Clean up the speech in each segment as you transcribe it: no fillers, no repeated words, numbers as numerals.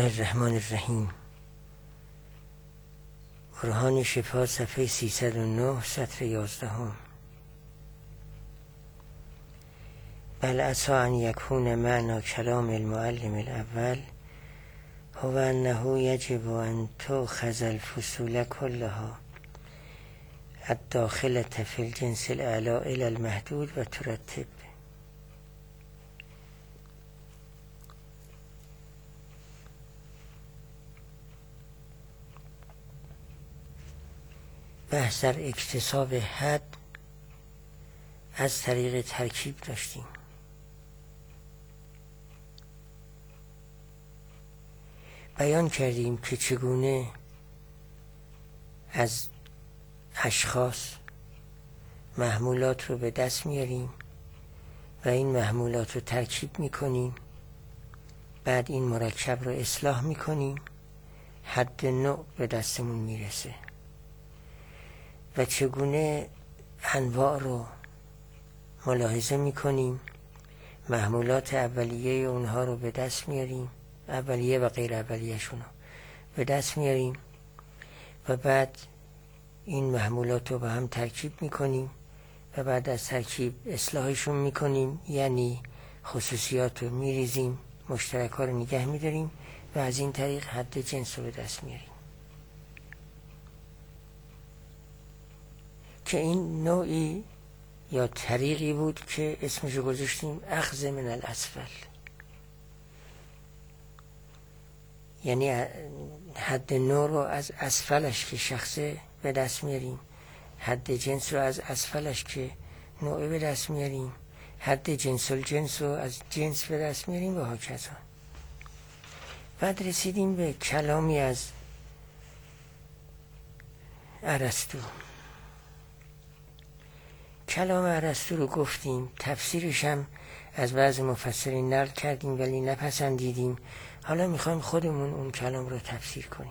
الرحمن الرحیم. برهان شفا صفحه 309 سطر 11. بل عسى ان یکون معنی کلام المعلم الاول هو انه یجب ان تؤخذ الفصول كلها الداخلة في الجنس الاعلی الى المحدود و ترتب. بحث در اکتساب حد از طریق ترکیب داشتیم. بیان کردیم که چگونه از اشخاص محمولات رو به دست میاریم و این محمولات رو ترکیب میکنیم، بعد این مرکب رو اصلاح میکنیم، حد نوع به دستمون میرسه و چگونه انواع رو ملاحظه میکنیم، محمولات اولیه اونها رو به دست میاریم، اولیه و غیر اولیه شون رو به دست میاریم و بعد این محمولات رو با هم ترکیب میکنیم و بعد از ترکیب اصلاحشون میکنیم، یعنی خصوصیات رو میریزیم، مشترک ها رو نگه میداریم و از این طریق حد جنس رو به دست میاریم که این نوعی یا طریقی بود که اسمشو گذاشتیم اخذ من الاسفل، یعنی حد نوع رو از اسفلش که شخصه به دست میاریم، حد جنس رو از اسفلش که نوع به دست میاریم، حد جنس الجنس رو از جنس به دست میاریم و هاکذا. بعد رسیدیم به کلامی از ارسطو. کلام ارسطو رو گفتیم، تفسیرش هم از بعض مفسرین نقل کردیم ولی نپسندیدیم. حالا میخوایم خودمون اون کلام رو تفسیر کنیم.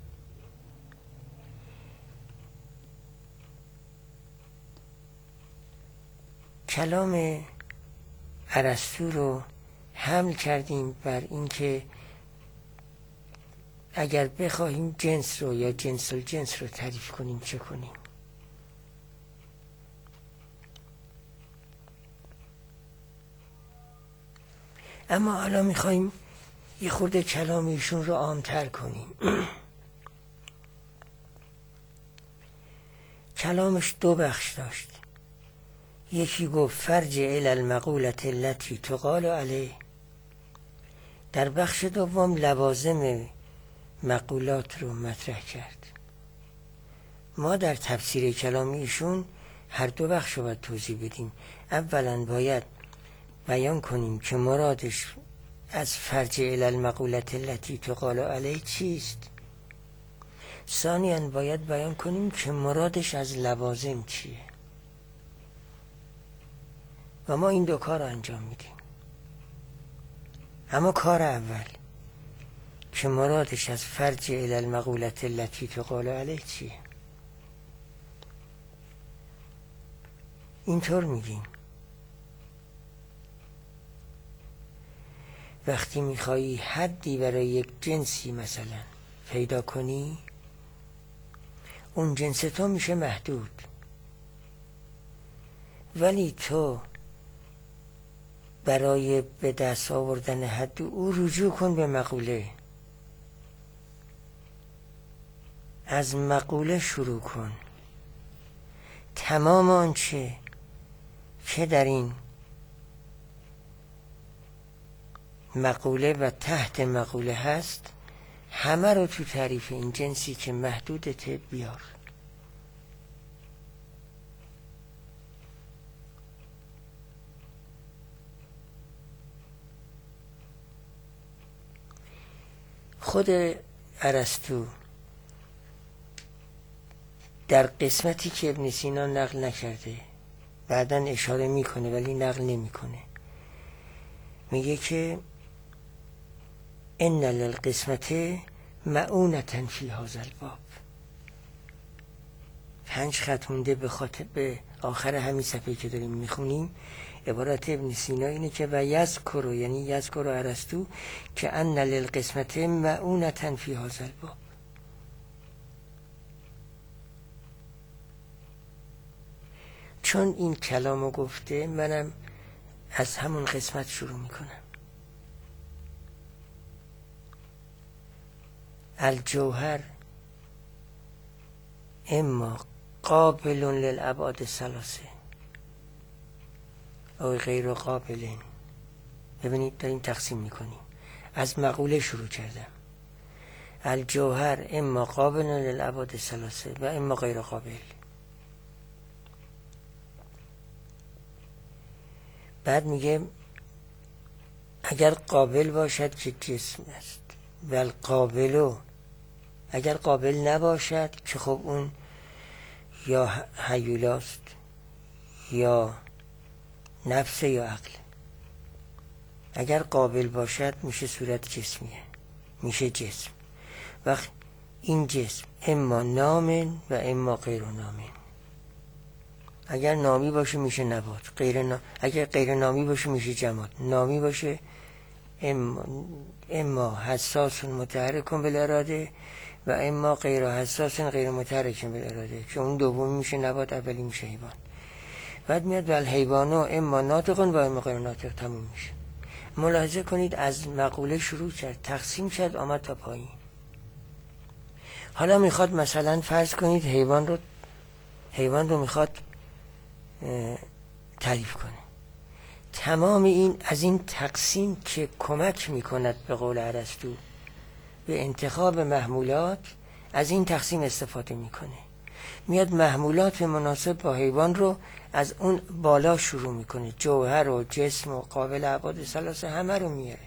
کلام ارسطو رو حمل کردیم بر اینکه اگر بخواهیم جنس رو یا جنس الجنس رو تعریف کنیم چه کنیم. اما حالا میخوایم یه خورده کلام ایشون رو عام‌تر کنیم. کلامش دو بخش داشت. یکی گفت فرج الی المقولة التي تقال علیه. در بخش دوم لوازم مقولات رو مطرح کرد. ما در تفسیر کلام ایشون هر دو بخش رو باید توضیح بدیم. اولا باید بیان کنیم که مرادش از فرج الی المقولة التي تقال علیه چیست. ثانیاً باید بیان کنیم که مرادش از لوازم چیه و ما این دو کار رو انجام میدیم. اما کار اول که مرادش از فرج الی المقولة التي تقال علیه چیه، اینطور میگیم وقتی میخوایی حدی برای یک جنسی مثلا پیدا کنی، اون جنس تو میشه محدود، ولی تو برای به دست آوردن حد او رجوع کن به مقوله. از مقوله شروع کن. تمام آنچه که در این مقوله و تحت مقوله هست همه رو تو تعریف این جنسی که محدودته بیار. خود ارسطو در قسمتی که ابن سینا نقل نکرده، بعداً اشاره میکنه ولی نقل نمیکنه، میگه که ان للقسمة مؤونة فی هذا الباب. 5 خط مونده به آخر همین صفحه که داریم میخونیم عبارت ابن سینا اینه که و یذکر، یعنی یذکر ارسطو که ان للقسمت مؤونة فی هذا الباب. چون این کلامو گفته منم از همون قسمت شروع میکنم. الجوهر اما قابل للابعاد الثلاثه او غیر قابلین. ببینید داریم تقسیم میکنیم. از مقوله شروع کردم. الجوهر اما قابل للابعاد الثلاثه و اما غیر قابل. بعد میگه اگر قابل باشد که جسم است و القابلو، اگر قابل نباشد که خب اون یا هیولاست یا نفس یا عقل. اگر قابل باشد میشه صورت جسمیه، میشه جسم. وقت این جسم اما نامن و اما غیر نامن. اگر نامی باشه میشه نبات، اگر غیر نامی باشه میشه جماد. نامی باشه اما حساس متحرک بالاراده و اما غیر حساس غیر متحرک بالاراده، که اون دومی میشه نبات، اولی میشه حیوان. بعد میاد ول حیوانو اما ناطق و اما غیر ناطق، تموم میشه. ملاحظه کنید از مقوله شروع کرد، تقسیم کرد، آمد تا پایین. حالا میخواد مثلا فرض کنید حیوان رو میخواد تعریف کنه. تمام این از این تقسیم که کمک میکند به قول ارسطو به انتخاب محمولات، از این تقسیم استفاده میکنه. میاد محمولات مناسب با حیوان رو از اون بالا شروع میکنه، جوهر و جسم و قابل ابعاد ثلاثه همه رو میاره.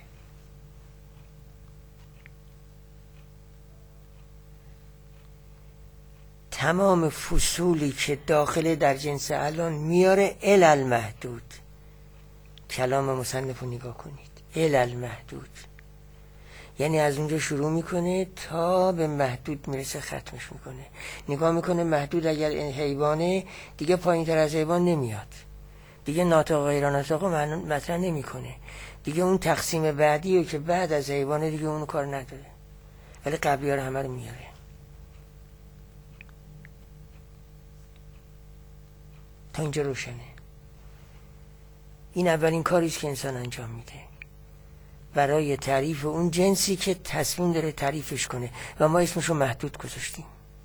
تمام فصولی که داخل در جنس الان میاره المحدود. کلام مصنف رو نگاه کنید، المحدود، یعنی از اونجا شروع میکنه تا به محدود میرسه ختمش میکنه. نگاه میکنه محدود اگر حیوانه دیگه پایین تر از حیوان نمیاد، دیگه ناطق و غیر ناطق مطرح نمیکنه، دیگه اون تقسیم بعدی که بعد از حیوانه دیگه اون کار نداره، ولی قبلی ها رو همه رو میاره. تا اینجا روشنه. این اولین کاریست که انسان انجام میده برای تعریف اون جنسی که تصمیم داره تعریفش کنه و ما اسمشو محدود گذاشتیم.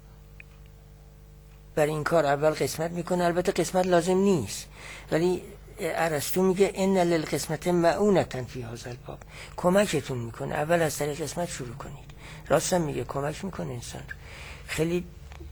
برای این کار اول قسمت میکنه. البته قسمت لازم نیست، ولی ارسطو میگه ان للقسمت مؤونة فی هذا الباب، کمکتون میکنه. اول از طریق قسمت شروع کنید. راستم میگه کمک میکنه انسان، خیلی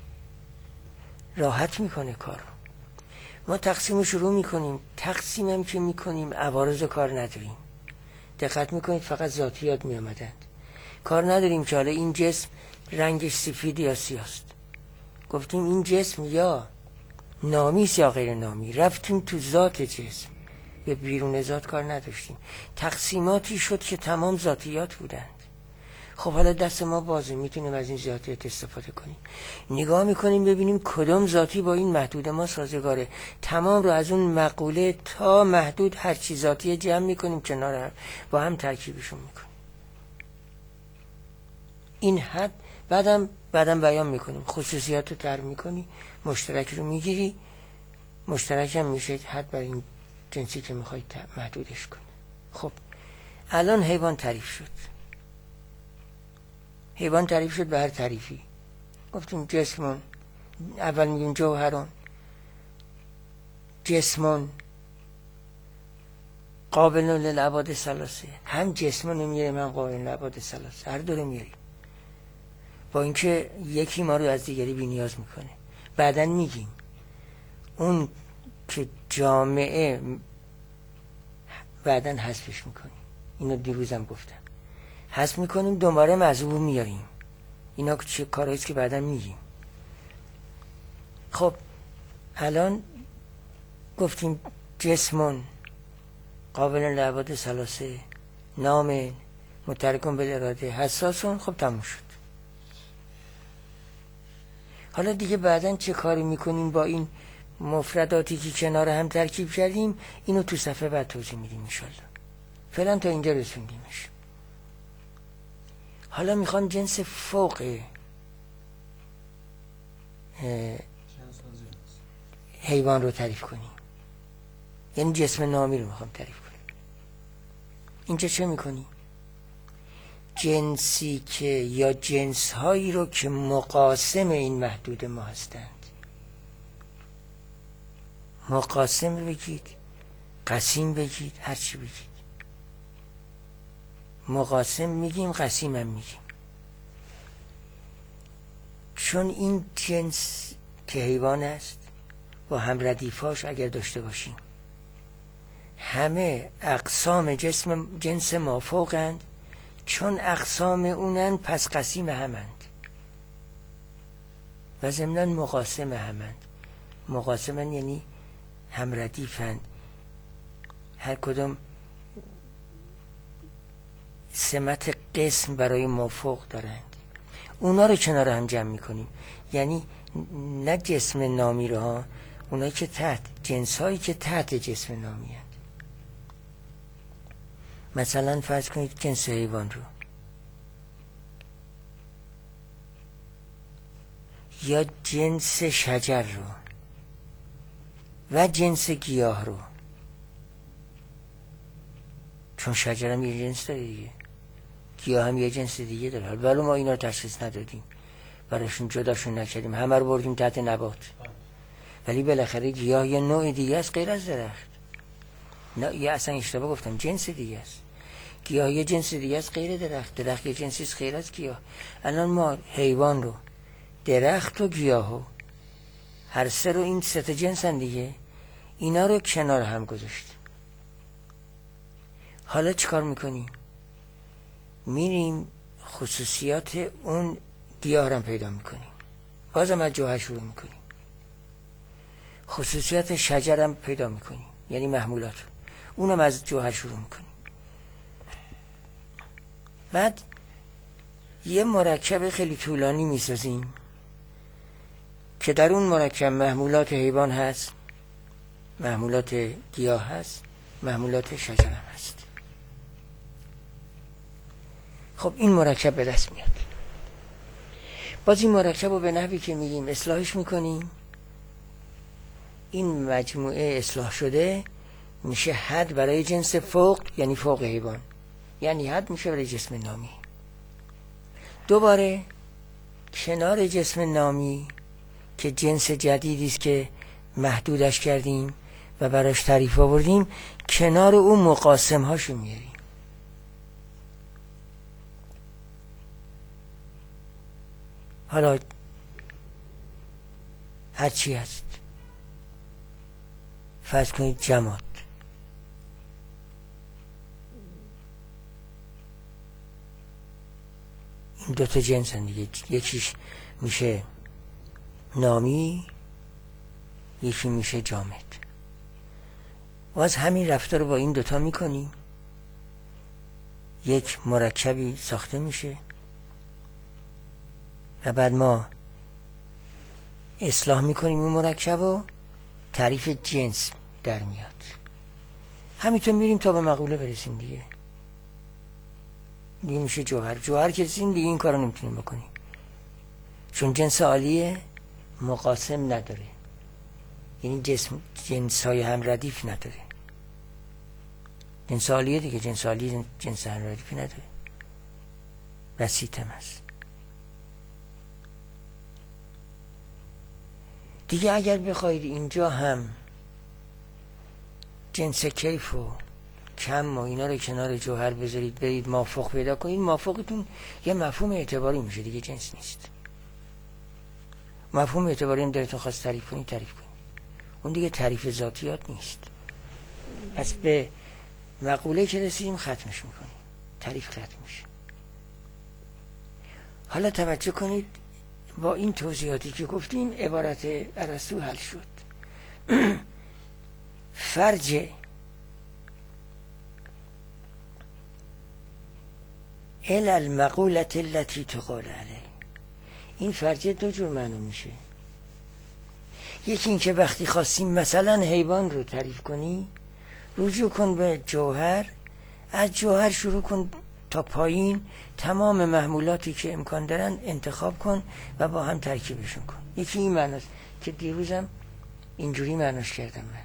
راحت میکنه کارو. ما تقسیم شروع میکنیم، تقسیمم که میکنیم عوارض کار نداریم. دقت میکنید فقط ذاتیات میامدند، کار نداریم که حالا این جسم رنگش سفید یا سیاست. گفتیم این جسم یا نامیست یا غیر نامی، رفتیم تو ذات جسم، به بیرون ذات کار نداشتیم. تقسیماتی شد که تمام ذاتیات بودند. خب حالا دست ما بازه، میتونیم از این ذاتیات استفاده کنیم. نگاه میکنیم ببینیم کدام ذاتی با این محدود ما سازگاره. تمام رو از اون مقوله تا محدود هر چی ذاتی جمع میکنیم کنار هم، با هم ترکیبشون میکنیم. این حد بعدم بیان میکنیم، خصوصیات رو تعریف میکنی، مشترک رو میگیری، مشترک هم میشه حد بر این جنسی که میخوای محدودش کنی. خب الان حیوان تعریف شد. حیوان تعریف شد به هر تعریفی. گفتیم جسمون، اول میگیم جوهرون، جسمون قابل للابعاد ثلاثه، هم جسمون میاریم هم قابل للابعاد ثلاثه، هر دو رو میاریم، با اینکه یکی ما رو از دیگری بی نیاز میکنه. بعدن میگیم اون که جامعه بعدن حذفش میکنیم. اینو دیروزم گفتم، حذف میکنیم دوباره مذهوب میاریم. اینا چه کارهاییست که بعدن میگیم. خب الان گفتیم جسمون قابل للابعاد ثلاثه، نام متحرکون بالاراده، حساسون. خب تموم شد. حالا دیگه بعدن چه کاری میکنیم با این مفرداتی که کنار هم ترکیب کردیم اینو تو صفحه بعد توضیح میدیم انشالله. فعلا تا اینجا رسوندیمش. حالا میخوام جنس فوق حیوان رو تعریف کنیم، یعنی جسم نامی رو میخوام تعریف کنیم. اینجا چه میکنیم؟ جنسی که یا جنس هایی رو که مقاسم این محدود ما هستند. مقاسم بگید، قسیم بگید، هر چی بگید. مقاسم میگیم، قسیم هم میگیم. چون این جنس که حیوان است با هم ردیفاش اگر داشته باشیم، همه اقسام جنس مافوقند، چون اقسام اونن پس قسیم همند و ضمناً مقاسم همند. مقاسمن یعنی هم ردیفند، هر کدوم سمت قسم برای مافوق دارند. اونا رو کنار هم جمع میکنیم، یعنی نه جسم نامی رو ها، اونایی که تحت، جنس هایی که تحت جسم نامی هست. مثلا فرض کنید جنس حیوان رو یا جنس شجر رو و جنس گیاه رو، چون شجر هم یه جنس داره دیگه، گیاه هم یه جنس دیگه داره، ولی ما اینا رو تشخیص ندادیم، براشون جداشون نکردیم، همه رو بردیم تحت نبات. ولی بالاخره گیاه یه نوع دیگه است غیر از درخت. نه یه اصلا اشتباه گفتم، جنس دیگه است. گیاه یه جنس دیگه است غیر درخت، درخت یه جنسی است غیر از گیاه. الان ما حیوان رو، درخت و گیاه و هر سه رو، این سه تا جنسن دیگه، اینا رو کنار هم گذاشتیم. حالا چیکار میکنیم؟ میریم خصوصیات اون گیاه رو پیدا میکنیم، بازم از جوهر شروع میکنیم. خصوصیات شجر هم پیدا میکنیم، یعنی محمولات، اونم از جوهر شروع میکنیم. بعد یه مرکب خیلی طولانی میسازیم که در اون مرکب محمولات حیوان هست، محمولات گیاه هست، محمولات شجر هم هست. خب این مرکب به دست میاد. باز این مرکب رو به نحوی که میگیم اصلاحش میکنیم. این مجموعه اصلاح شده میشه حد برای جنس فوق، یعنی فوق حیوان، یعنی حد میشه برای جسم نامی. دوباره کنار جسم نامی که جنس جدیدی است که محدودش کردیم و براش تعریف آوردیم، کنار اون مقاسم هاشو میاریم. حالا هر چی هست، فرض کنید جماد، این دوتا جنس هم دیگه، یکیش میشه نامی، یکی میشه جامد. باز همین رفتار رو با این دوتا میکنیم، یک مرکبی ساخته میشه و بعد ما اصلاح میکنیم این مرکب و تعریف جنس در میاد. همینطور میریم تا به مقوله برسیم دیگه میشه جوهر. جوهر که رسیم دیگه این کارو نمیتونیم بکنیم، چون جنس عالیه، مقاسم نداره، یعنی جنس های هم ردیف نداره. جنس عالیه دیگه، جنس عالی جنس هم ردیفی نداره، بسیطم هست دیگه. اگر بخواید اینجا هم جنس کیف و کم و اینا رو کنار جوهر بذارید، برید مافوق پیدا کنید، مافوقتون یه مفهوم اعتباری میشه دیگه، جنس نیست. مفهوم اعتباری هم دلتون خواست تعریف کنید تعریف کنید، اون دیگه تعریف ذاتیات نیست. پس به مقوله که رسیدیم ختمش میکنیم، تعریف ختم میشه. حالا توجه کنید، با این توضیحاتی که گفتیم عبارت ارسطو حل شد. فرج الى المقولة التي تقال علیه، این فرجه دو جور معنی میشه. یکی این که وقتی خواستیم مثلا حیوان رو تعریف کنی، رجوع کن به جوهر، از جوهر شروع کن تا پایین، تمام محمولاتی که امکان دارن انتخاب کن و با هم ترکیبشون کن. یکی این معناست که دیروزم اینجوری معناش کردم. من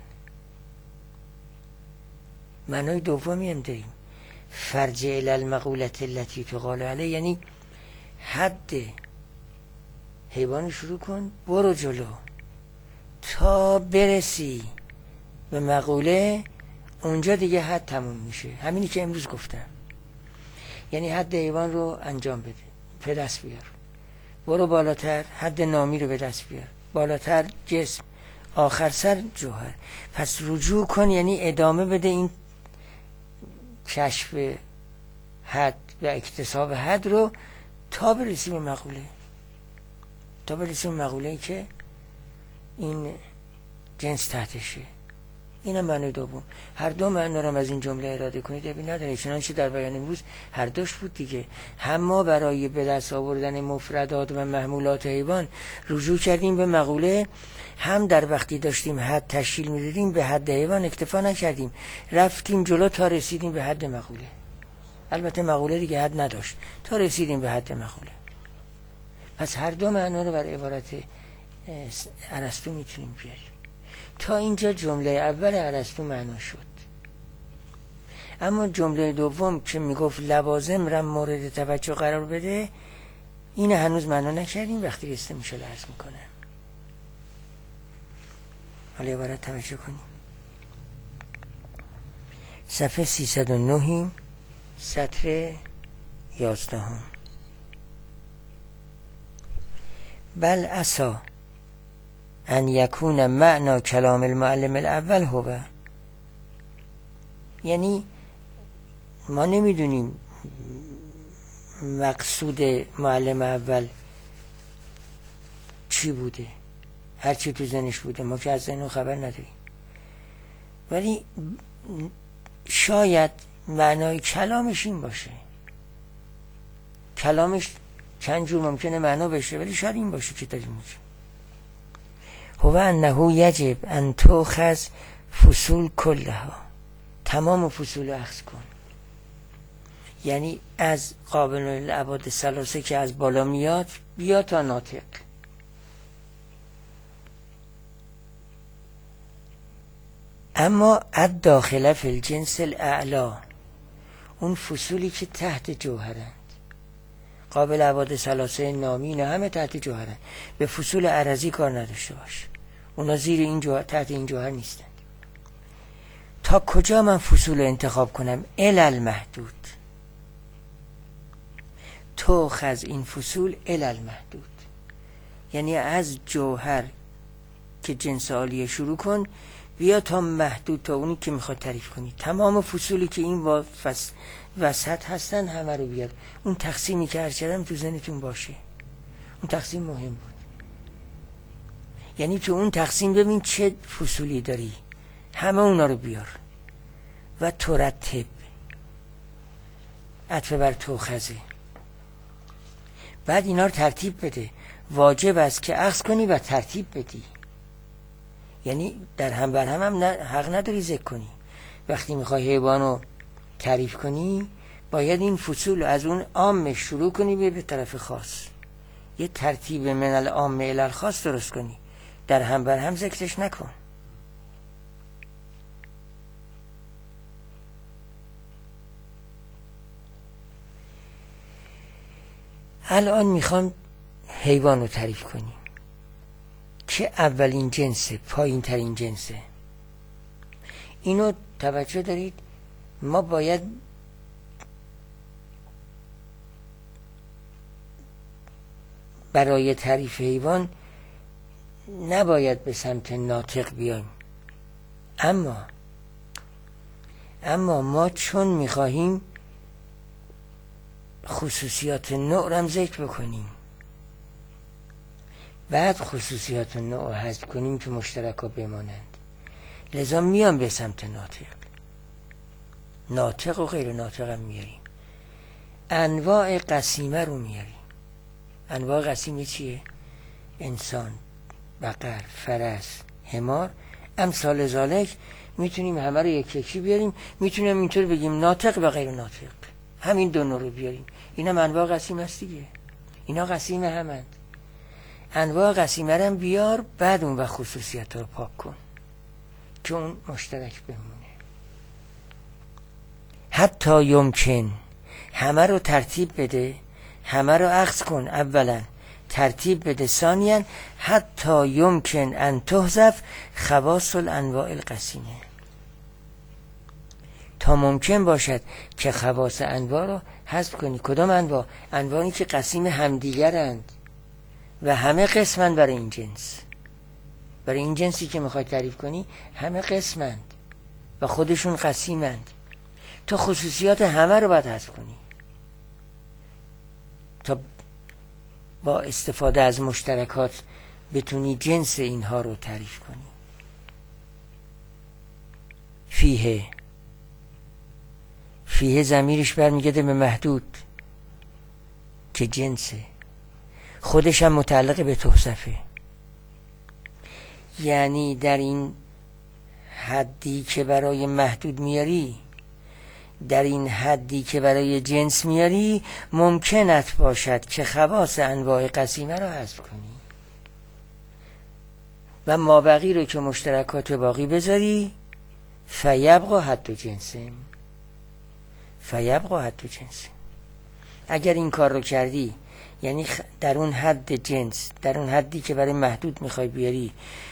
معنای دومی هم داریم، فرجع الی المقولة التي تقال علیه، یعنی حد حیوان شروع کن، برو جلو تا برسی به مقوله، اونجا دیگه حد تموم میشه. همینی که امروز گفتم، یعنی حد حیوان رو انجام بده، به دست بیار، برو بالاتر، حد نامی رو به دست بیار، بالاتر جسم، آخر سر جوهر. پس رجوع کن یعنی ادامه بده این کشف حد و اکتساب حد رو تا برسی به مقوله، تا برسی به مقوله‌ای که این جنس تحتشه. اینم معنی دوم. هر دو معنی رو از این جمله اراده کنید ابی نداره، چنانچه در بیان امروز هر دوش بود دیگه. هم ما برای به دست آوردن مفردات و محمولات حیوان رجوع کردیم به مقوله، هم در وقتی داشتیم حد تشکیل میدادیم به حد حیوان اکتفا نکردیم، رفتیم جلو تا رسیدیم به حد مقوله. البته مقوله دیگه حد نداشت تا رسیدیم به حد مقوله. پس هر دو معنی رو بر عبارت ارسطو میتونیم بیاریم. تا اینجا جمله اول ارسطو معنا شد. اما جمله دوم که میگفت لوازم را مورد توجه قرار بده، این هنوز معنا نکردیم. وقتی رسته میشه عرض میکنم. حالا عبارت توجه کنیم. صفحه 309 سطر 11. بل عسا ان یکون معنا کلام المعلم الاول هو، یعنی ما نمیدونیم مقصود معلم اول چی بوده، هرچی تو ذهنش بوده ما که از ذهن خبر نداریم، ولی شاید معنای کلامش این باشه. کلامش چند جور ممکنه معنا بشه، ولی شاید این باشه که داریم میگیم. هو انه یجب ان تؤخذ فصول کلها، تمام فصول اخذ کن، یعنی از قابل الابعاد ثلاثه که از بالا میاد بیا تا ناطق. اما الداخله فی الجنس الاعلی، اون فصولی که تحت جوهرند، قابل ابعاد ثلاثه نامی نه همه تحت جوهرند، به فصول عرضی کار نداشته باش، اونا زیر این جوهر تحت این جوهر نیستند. تا کجا من فصول انتخاب کنم؟ الی المحدود، تو خز این فصول الی المحدود، یعنی از جوهر که جنس عالیه شروع کن بیا تا محدود، تا اونی که میخواد تعریف کنی. تمام فصولی که این وسط هستن همه رو بیار. اون تقسیمی که عرض کردم تو ذهنتون باشه، اون تقسیم مهم بود. یعنی تو اون تقسیم ببین چه فصولی داری، همه اونا رو بیار و ترتب، عطف بر تو خزه، بعد اینا رو ترتیب بده. واجب است که اخذ کنی و ترتیب بدی، یعنی در هم بر هم حق نداری ذکر کنی. وقتی میخوای حیوان رو تعریف کنی باید این فصول از اون عام شروع کنی به طرف خاص، یه ترتیب من العام الی الخاص درست کنی، در هم بر هم ذکرش نکن. الان میخوام حیوان رو تعریف کنیم که اولین جنسه، پایین ترین جنسه. اینو توجه دارید، ما باید برای تعریف حیوان نباید به سمت ناطق بیایم، اما ما چون میخواهیم خصوصیات نوع رو هم ذکر بکنیم، بعد خصوصیات نوع رو حذف کنیم که مشترکا بمانند، لذا میام به سمت ناطق و غیر ناطق هم میاریم. انواع قسیمه رو میاریم. انواع قسیمه چیه؟ انسان، بقر، فرس، حمار، امثال ذالک، میتونیم همه رو یک یکی بیاریم. میتونیم اینطور بگیم ناطق و غیر ناطق، همین دو نوع رو بیاریم. اینا انواع قسیم است دیگه، اینا قسیم همند. انواع قسیمه رو بیار، بعد اون و خصوصیت رو پاک کن که اون مشترک بمونه. حتی یمکن، همه رو ترتیب بده، همه رو اخذ کن. اولا ترتیب بده، ثانیا حتی یمکن ان تحذف خواص الانواع القسیمه، تا ممکن باشد که خواص انواع رو حذف کنی. کدام انواع؟ انواعی که قسیم همدیگرند و همه قسمند برای این جنس. برای این جنسی که میخوای تعریف کنی همه قسمند و خودشون قسیمند. تا خصوصیات همه رو باید حذف کنی تا با استفاده از مشترکات بتونی جنس اینها رو تعریف کنی. فیه ضمیرش برمیگرده به محدود که جنسه، خودش هم متعلق به توصفه. یعنی در این حدی که برای محدود میاری، در این حدی که برای جنس میاری، ممکنت باشد که خواص انواع قسیمه رو حذف کنی و مابقی رو که مشترکات باقی بذاری. فیبقا حد جنسه، اگر این کار رو کردی، یعنی در اون حد جنس، در اون حدی که برای محدود میخوای بیاری،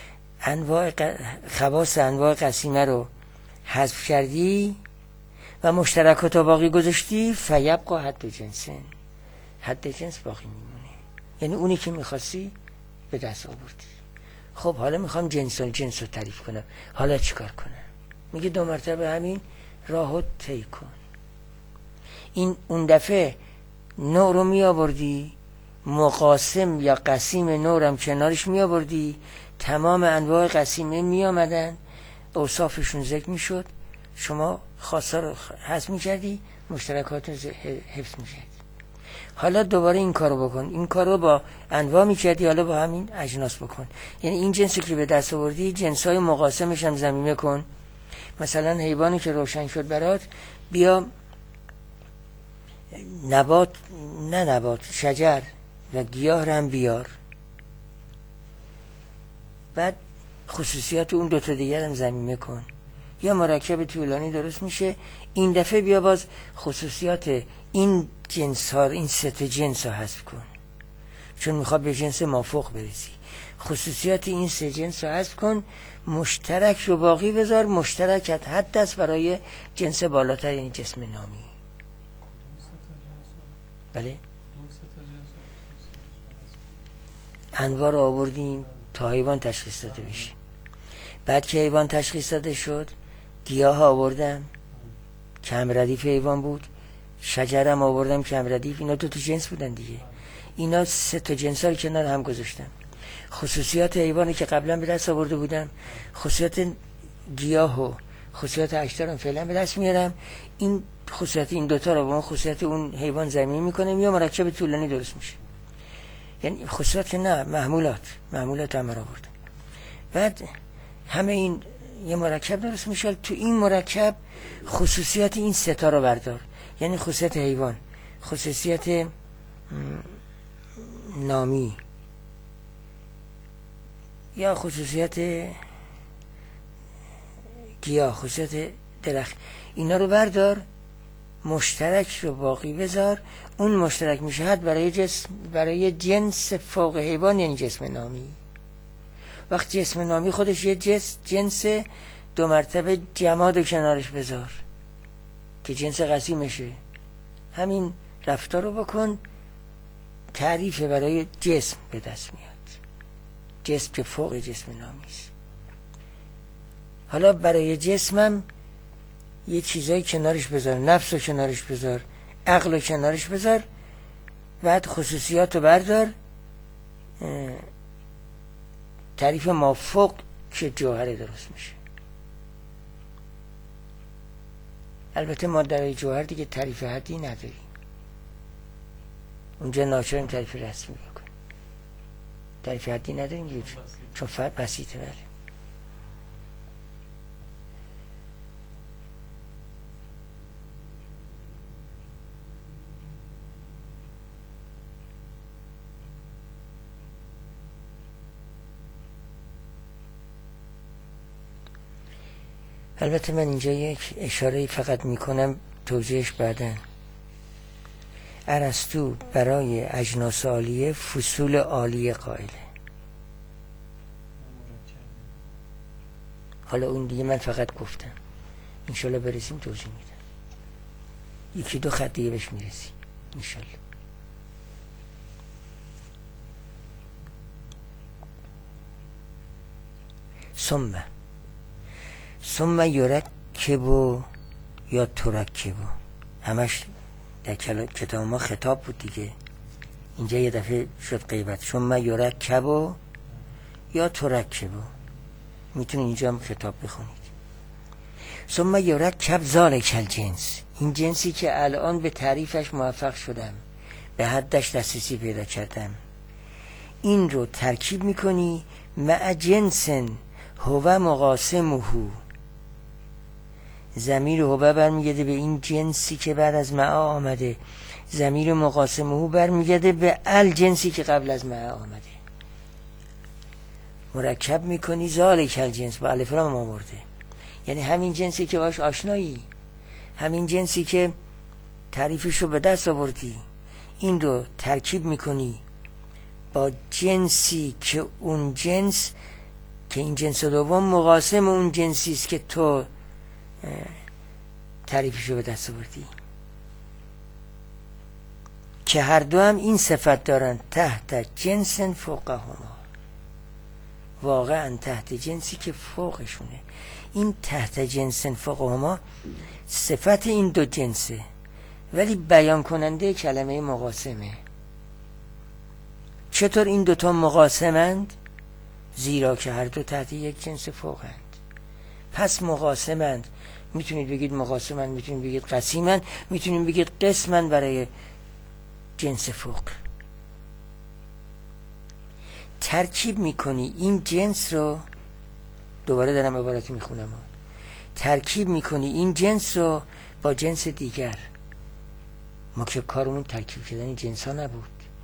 خواص انواع قسیمه رو حذف کردی و مشترکات باقی گذاشتی، فیبقا حد جنسه، حد جنس باقی میمونه. یعنی اونی که میخواستی به دست آوردی. خب حالا میخوام جنس رو تعریف کنم، حالا چیکار کنم؟ میگه 2 مرتبه همین راهو طی کن. این اون دفعه نوع رو می آوردی، مقاسم یا قسیم نوع رو هم کنارش می آوردی، تمام انواع قسیمه می آمدن، اوصافشون ذکر می شد، شما خاصا رو حذف می کردی، مشترکات رو حفظ می کردی. حالا دوباره این کارو بکن، این کارو با انواع می کردی، حالا با همین اجناس بکن. یعنی این جنسی که به دست آوردی جنسای مقاسمش هم ضمیمه کن. مثلا حیوانی که روشن شد برات، بیا نبات شجر و گیاه رو هم بیار، بعد خصوصیات اون 2 تا دیگر هم ضمیمه کن. یا مرکب طولانی درست میشه. این دفعه بیا باز خصوصیات این جنس ها، این 3 تا جنس ها حذف کن، چون میخواد به جنس مافوق برسی. خصوصیات این 3 جنس ها حذف کن، مشترک رو باقی بذار. مشترکت حد است برای جنس بالاتر، یعنی جسم نامی. بله، انواع رو آوردیم تا حیوان تشخیص داده بشه. بعد که حیوان تشخیص داده شد، گیاه آوردم کم ردیف حیوان بود، شجرم آوردم کم ردیف. اینا 2 تا جنس بودن دیگه. اینا 3 تا جنس ها رو کنار هم گذاشتم. خصوصیات حیوانی که قبلا به دست آورده بودم، خصوصیات گیاه و خصوصیات اشترم فعلا به دست میارم. این خصوصیت این 2 تا رو با اون خصوصیت اون حیوان ضمیمه میکنم، یا مرکب طولانی درست میشه. یعنی خصوصیت نه، محمولات هم رو آوردم. بعد همه این یه مرکب درست میشه. تو این مرکب خصوصیات این 3 تا رو بردار، یعنی خصوصیت حیوان، خصوصیت نامی یا خصوصیت گیاه، خصوصیت درخت، اینا رو بردار، مشترک رو باقی بذار. اون مشترک میشه حد برای جنس فوق حیوان، یعنی جسم نامی. وقتی جسم نامی خودش یه جنس 2 مرتبه جماد کنارش بذار که جنس قسیمشه. همین رفتار رو بکن، تعریف برای جسم به دست میاد، جسم که فوق جسم نامیست. حالا برای جسمم یه چیزایی کنارش بذار، نفس رو کنارش بذار، عقل رو کنارش بذار، بعد خصوصیات رو بردار، تعریف مافوق که جوهره درست میشه. البته ما در جوهر دیگه تعریف حدی نداریم، اونجا ناچاریم تعریف رسمی بکنیم. تعریف حدی نداریم چون فرد بسیطه. بله. البته من اینجا یک اشاره فقط میکنم، توضیحش بعداً. ارسطو برای اجناس عالیه فصول عالیه قائله. حالا اون دیگه من فقط گفتم، انشالله برسیم توضیح میدم، یکی دو خط دیگه بهش میرسیم انشالله. ثم یرکب یا ترکب، همش در کتاب ما خطاب بود دیگه، اینجا یه دفعه شد غیبت. ثم یرکب یا ترکب، میتونید اینجا هم خطاب بخونید. ثم یرکب ذالک الجنس، این جنسی که الان به تعریفش موفق شدم، به حدش دسترسی پیدا کردم، این رو ترکیب میکنی مع جنس هو مقاسمه. ضمیر هو برمیگرده به این جنسی که بعد از معا آمده، ضمیر مقاسمه برمیگرده به الجنسی که قبل از معا آمده. مرکب میکنی ذالک الجنس، با الف لام آورده، یعنی همین جنسی که باش آشنایی، همین جنسی که تعریفش رو به دست آوردی، این رو ترکیب میکنی با جنسی که اون جنس، که این جنس دوم مقاسم اون جنسی است که تو تعریفش رو به دست آوردی، که هر دو هم این صفت دارن، تحت جنس فوقهما، واقعا تحت جنسی که فوقشونه. این تحت جنس فوقهما صفت این دو جنسه، ولی بیان کننده کلمه مقاسمه. چطور این دوتا مقاسمند؟ زیرا که هر دو تحت یک جنس فوقند. پس مقاسمند، میتونید بگید مقاسمند، میتونید بگید قسیمند، میتونید بگید قسمند برای جنس فوق. ترکیب میکنی این جنس رو، دوباره دارم عبارتی میخونم، ترکیب میکنی این جنس رو با جنس دیگر. ما که کارمون ترکیب کردن این جنس ها نبود،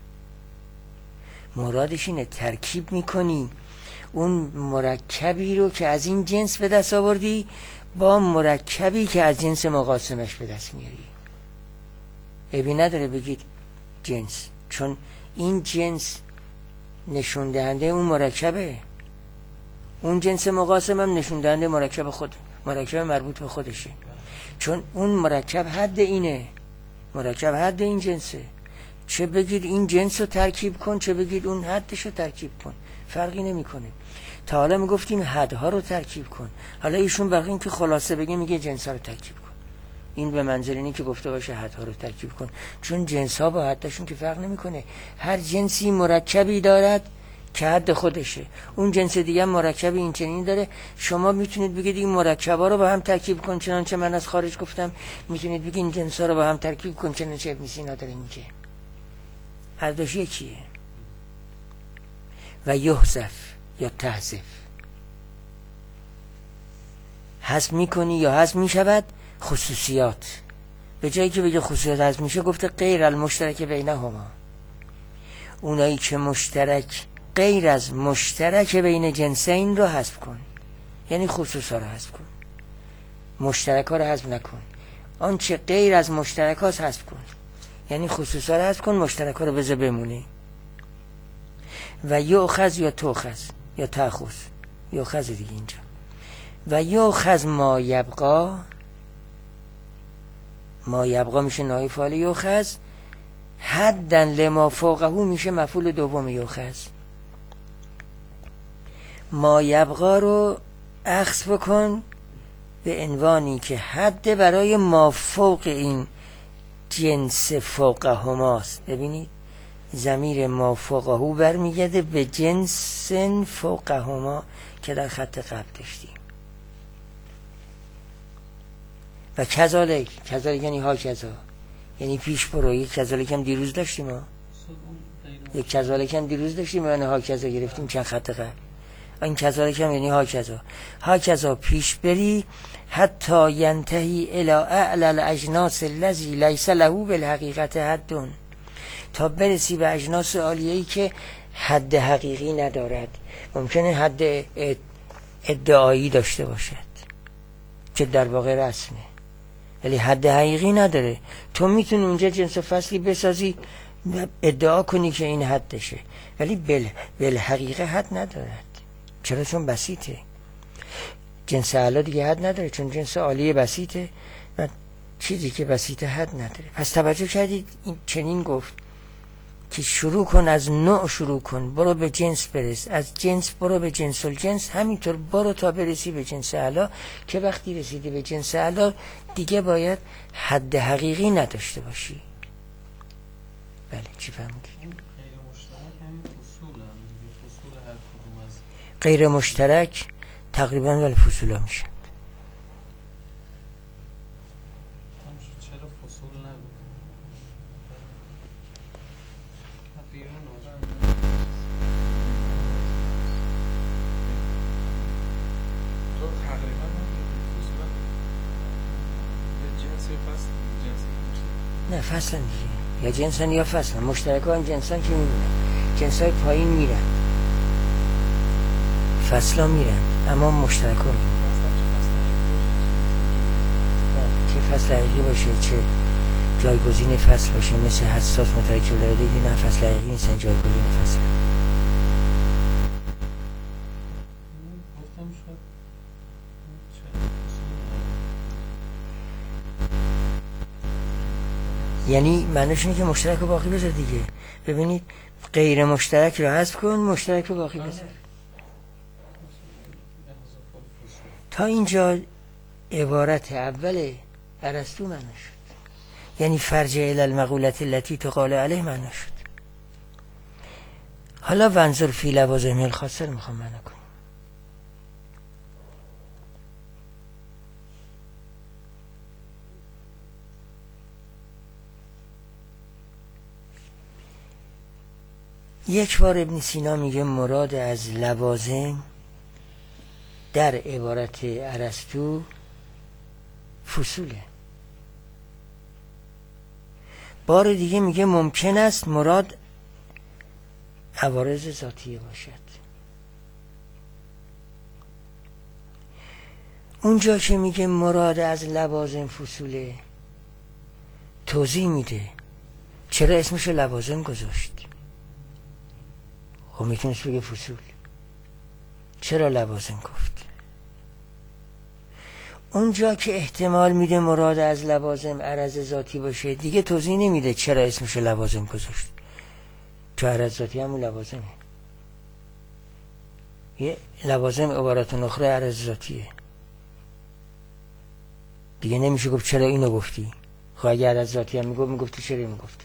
مرادش اینه ترکیب میکنی اون مرکبی رو که از این جنس به دست آوردی با مرکبی که از جنس مقاسمش به دست میاری. عیبی نداره بگید جنس، چون این جنس نشون دهنده اون مرکبه، اون جنس مقاسم هم نشون دهنده مرکب خود، مرکب مربوط به خودشه، چون اون مرکب حد اینه، مرکب حد این جنسه. چه بگید این جنس رو ترکیب کن، چه بگید اون حدش رو ترکیب کن، فرقی نمیکنه. تا حالا میگفتیم حدها رو ترکیب کن، حالا ایشون برای این که خلاصه بگه میگه جنس ها رو ترکیب کن. این به منزله اینه که گفته باشه حدها رو ترکیب کن، چون جنس ها با حدشون که فرق نمیکنه. هر جنسی مرکبی دارد که حد خودشه، اون جنس دیگه مرکبی این چنین داره. شما میتونید بگید این مرکبا رو با هم ترکیب کن، چنانچه من از خارج گفتم، میتونید بگید این جنس ها رو با هم ترکیب کن، چنانچه ابن سینا داره میگه. هر دوش یکیه. و یحذف یا تحذف، حذف میکنی یا حذف میشود خصوصیات. به جایی که بگه خصوصیات حذف میشه، گفته غیر المشترک بینهما، اونایی که مشترک غیر از مشترک بین جنسین رو حذف کن، یعنی خصوصا رو حذف کن، مشترک ها رو حذف نکن. آنچه غیر از مشترک هاست حذف کن، یعنی خصوصا رو حذف کن، مشترک ها رو بذار بمونه. و یؤخذ یا تؤخذ یا تأخذ، یؤخذ دیگه اینجا. و یؤخذ ما یبقا، ما یبقا میشه نایب فاعل یؤخذ، حداً لما فوقه میشه مفعول دوم یؤخذ. ما یبقا رو اخذ بکن به عنوانی که حد برای ما فوق این جنس فوقه هماست. ببینید ضمیر ما فوقه برمیگرده به جنس فوقه هما که در خط قبل داشتیم. و کذالک، کذالک یعنی ها کذا، یعنی پیش برو. یک کذالک هم دیروز داشتیم ها. اون یک کذالک هم دیروز داشتیم من هاکذا گرفتیم چند خط قبل. این کذالک هم یعنی هاکذا پیش بری حتی ینتهی الی اعلی الاجناس الذی لیس له بالحقیقت حد، تا برسی به اجناس عالیه‌ای که حد حقیقی ندارد. ممکنه حد ادعایی داشته باشد که در واقع رسمه ولی حد حقیقی نداره. تو میتونی اونجا جنس فصلی بسازی ادعا کنی که این حدشه ولی بالحقیقه حد ندارد. چرا؟ چون بسیطه. جنس اعلی دیگه حد نداره چون جنس عالی بسیطه و چیزی که بسیطه حد نداره. پس توجه کردید این چنین گفت که شروع کن از نوع، شروع کن برو به جنس برس، از جنس برو به جنس الجنس، همینطور برو تا برسی به جنس اعلی که وقتی رسیدی به جنس اعلی دیگه باید حد حقیقی نداشته باشی. بله چی فهمیدید؟ غیر مشترک تقریبا ولی فصول ها میشن. نه فصل دیگه، یا جنسن یا فصل. مشترک ها هم جنسن که میبینن، جنس های پایین میرن، فصل ها میرن، اما مشترک ها میرن. چه فصل حقیقی باشه چه جایگزین فصل باشه، مثل حساس مترکب داره دیگه، نه فصل حقیقی نیستن، جایگزین فصل. یعنی معنیش اینه که مشترک رو باقی بذار دیگه. ببینید غیر مشترک رو حذف کن، مشترک رو باقی بذار. تا اینجا عبارت اول ارسطو معنا شد، یعنی فرجع الی المقولة التي تقال علیه معنا شد. حالا وانظر فی لوازم الخاصه رو میخوام معنا کنم. یک بار ابن سینا میگه مراد از لوازم در عبارت ارسطو فصوله. بار دیگه میگه ممکن است مراد عوارض ذاتیه باشد. اونجا که میگه مراد از لوازم فصوله توضیح میده چرا اسمش لوازم گذاشت. خب میتونست بگه فصول، چرا لوازم گفت؟ اونجا که احتمال میده مراد از لوازم عرض ذاتی باشه دیگه توضیح نمیده چرا اسمش لوازم گذاشت، چون عرض ذاتی همون لوازمه. یه لوازم عبارت اخرى عرض ذاتیه دیگه، نمیشه گفت چرا اینو گفتی. خب اگه عرض ذاتی هم میگفتی چرا اینو گفتی؟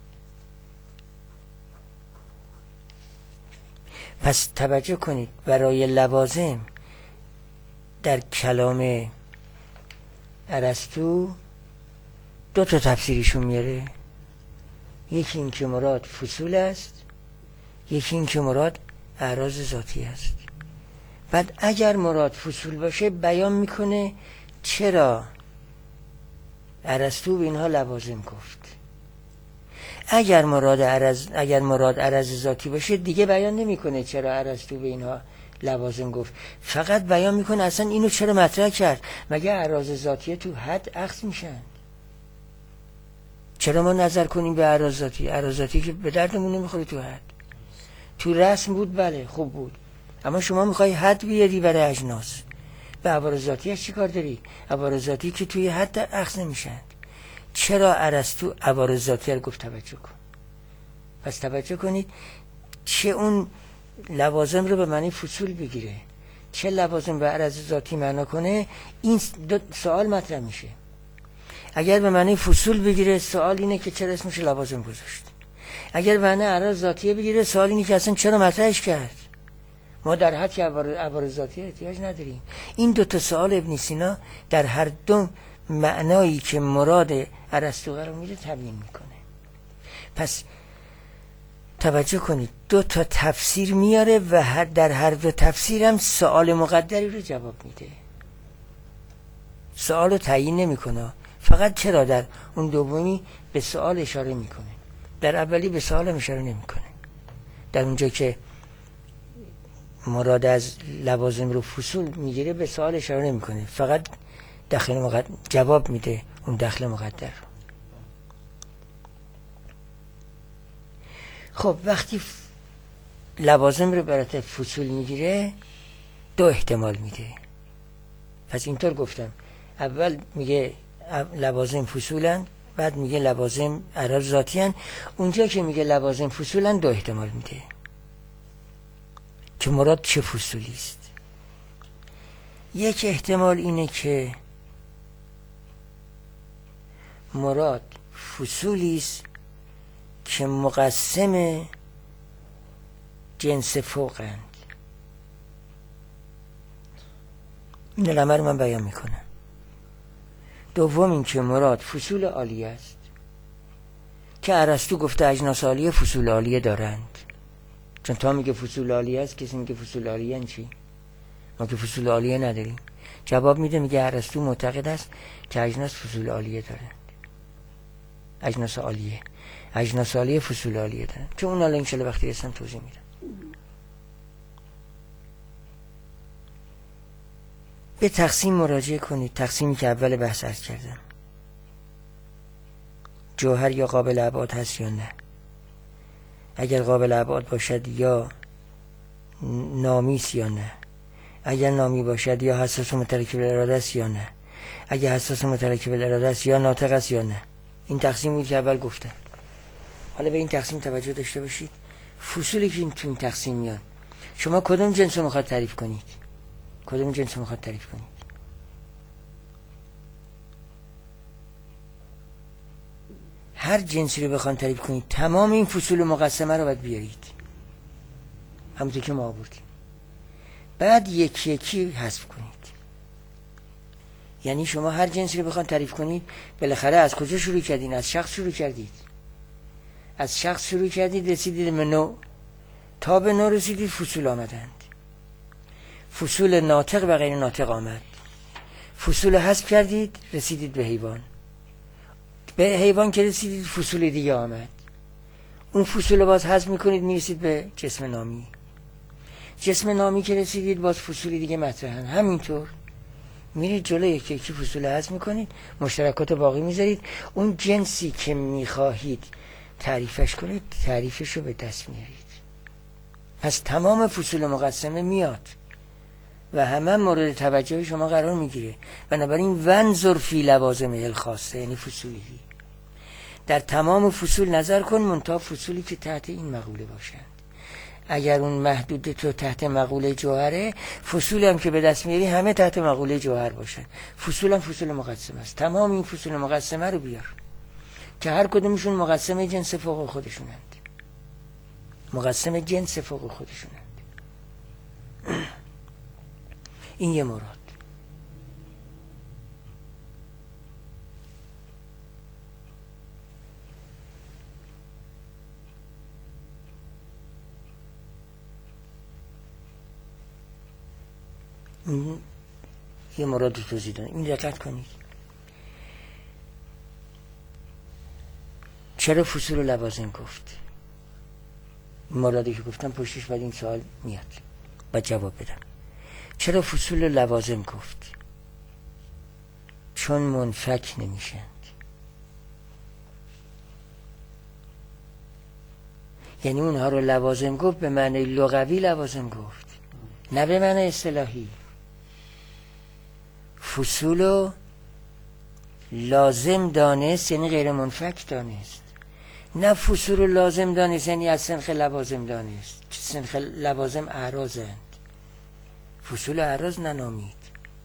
پس توجه کنید برای لوازم در کلام ارسطو دو تا تفسیرشون میاره. یکی این که مراد فصول است، یکی این که مراد اعراض ذاتی است. بعد اگر مراد فصول باشه بیان میکنه چرا ارسطو به اینها لوازم گفت. اگر مراد عرض ذاتی باشه دیگه بیان نمیکنه چرا ارسطو به اینها لوازم گفت، فقط بیان میکنه اصلا اینو چرا مطرح کرد. مگه اعراض ذاتیه تو حد اخذ میشن؟ چرا ما نظر کنیم به اعراض ذاتی که به دردمون نمیخوره تو حد. تو رسم بود بله خوب بود، اما شما میخوای حد بیاری برای اجناس، به عوارض ذاتیش چی کار داری؟ عوارض ذاتی که توی حد اخذ نمیشن. چرا ارسطو عوارض ذاتی رو گفت توجه کن؟ پس توجه کنید چه اون لوازم رو به معنی فصول بگیره چه لوازم به عرض ذاتی معنا کنه. این دو سوال مطرح میشه. اگر به معنی فصول بگیره سوال اینه که چرا اسمش لوازم گذاشت. اگر به معنی عرض ذاتیه بگیره سوال اینه که اصلا چرا مطرحش کرد. ما در حد که عوارض ذاتی احتیاج نداریم. این دو تا سوال ابن سینا در هر دو معنایی که مراد ارسطو قرار میده تبیین میکنه. پس توجه کنید 2 تا تفسیر میاره و در هر 2 تفسیر هم سوال مقدری رو جواب میده. سوال رو تعیین نمیکنه، فقط چرا در اون دومی به سوال اشاره میکنه، در اولی به سوال اشاره نمیکنه. در اونجا که مراد از لوازم رو فصول میگیره به سوال اشاره نمیکنه، فقط جواب میده اون دخل مقدر رو. خب وقتی لوازم رو برای فصول میگیره 2 احتمال میده. پس اینطور گفتم اول میگه لوازم فصولن، بعد میگه لوازم اعراض ذاتی هن. اونجا که میگه لوازم فصولن 2 احتمال میده که مراد چه فصولی است. یک احتمال اینه که مراد فصولی است که مقسم جنس فوقند. این علمه رو من بیان میکنم. دوم این که مراد فصول عالیه است که ارسطو گفته اجناس عالیه فصول عالیه دارند. چون تا میگه فصول عالیه است، کسی میگه فصول عالیه این چی؟ ما که فصول عالیه نداریم. جواب میده میگه ارسطو معتقد است که اجناس فصول عالیه دارند. اجناس عالیه فصول عالیه دارند. چون اون حالا انشالله وقتی رسم توضیح میدم. به تقسیم مراجعه کنید. تقسیمی که اول بحث عرض کردم، جوهر یا قابل ابعاد هست یا نه. اگر قابل ابعاد باشد یا نامی است یا نه. اگر نامی باشد یا حساس و مترکب الاراده است یا نه. اگر حساس و مترکب الاراده است یا ناطق است یا نه. این تقسیم بود که اول گفتم. حالا به این تقسیم توجه داشته باشید. فصولی که تو این تقسیم میاد، شما کدوم جنس رو میخواد تعریف کنید؟ هر جنسی رو بخوان تعریف کنید تمام این فصول مقسمه رو باید بیارید، همونطور که ما آوردیم. بعد یکی یکی حذف کنید. یعنی شما هر جنسی رو بخوان تعریف کنید، بالاخره از کجا شروع کردین؟ از شخص شروع کردید رسیدید به نوع، تا به نوع رسیدید فصول آمدند. فصول ناطق و غیر ناطق آمد. فصول حذف کردید رسیدید به حیوان. به حیوان که رسیدید فصول دیگه آمد. اون فصول باز حذف میکنید میرسید به جسم نامی. جسم نامی که رسیدید باز فصول دیگه مطرحن. همینطور میرید جلوی یکی یکی فصول حذف میکنید، مشترکات باقی میذارید. اون جنسی که میخواهید تعریفش کنید تعریفش رو به دست میارید. پس تمام فصول مقسمه میاد و همه مورد توجه شما قرار میگیره. بنابراین ونظر فی لوازم الخاصه، یعنی فصولی در تمام فصول نظر کن منتها فصولی که تحت این مقوله باشند. اگر اون محدود تو تحت مقوله جوهره، فصول هم که به دست میاری همه تحت مقوله جوهر باشن. فصول هم فصول مقسمه است. تمام این فصول مقسمه رو بیار که هر کدومشون مقسمه جنس فوق خودشونند. این یه مراد. یه مراد رو توضیح دادم. این دقت کنید. چرا فصول و لوازم گفت؟ این مرادی که گفتم پشتش بعد این سوال میاد، باید جواب بدم. چرا فصول و لوازم گفت؟ چون منفک نمیشند. یعنی اونها رو لوازم گفت به معنی لغوی لوازم گفت، نه به معنی اصطلاحی. فصول رو لازم دانست یعنی غیر منفک دانست، نه فصول رو لازم دانست یعنی از سنخ لوازم دانست. سنخ لوازم اعراضند، فصول اعراض ننامید.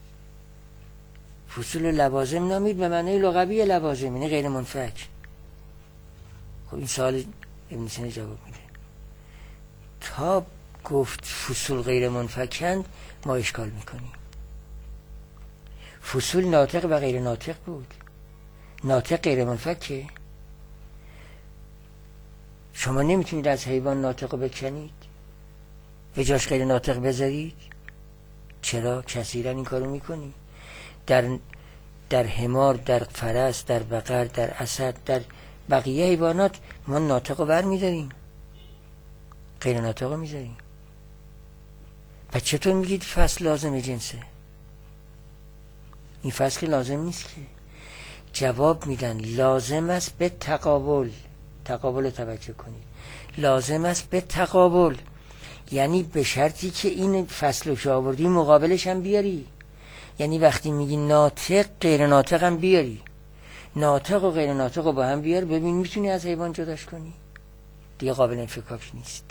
فصول لوازم نامید به معنی لغوی لوازم یعنی غیر منفک. خب این سوال ابن سینا جواب میده. تا گفت فصول غیر منفکند ما اشکال میکنیم. فصول ناطق و غیر ناطق بود. ناطق غیر منفکه. شما نمیتونید از حیوان ناطق بکنید به جاش غیر ناطق بذارید. چرا؟ کثیرا این کارو میکنی. در حمار، در فرس، در بقر، در اسد، در بقیه حیوانات ما ناطق رو بر میداریم، غیر ناطق رو میذاریم. پس چطور میگید فصل لازم جنسه؟ این فصل لازم نیست که. جواب میدن لازم است به تقابل. تقابل توجه کنید. لازم است به تقابل، یعنی به شرطی که این فصل رو آوردی مقابلش هم بیاری. یعنی وقتی میگی ناطق غیر ناطق هم بیاری، ناطق و غیر ناطق رو با هم بیار، ببین میتونی از حیوان جداش کنی. دیگه قابل انفکاک نیست.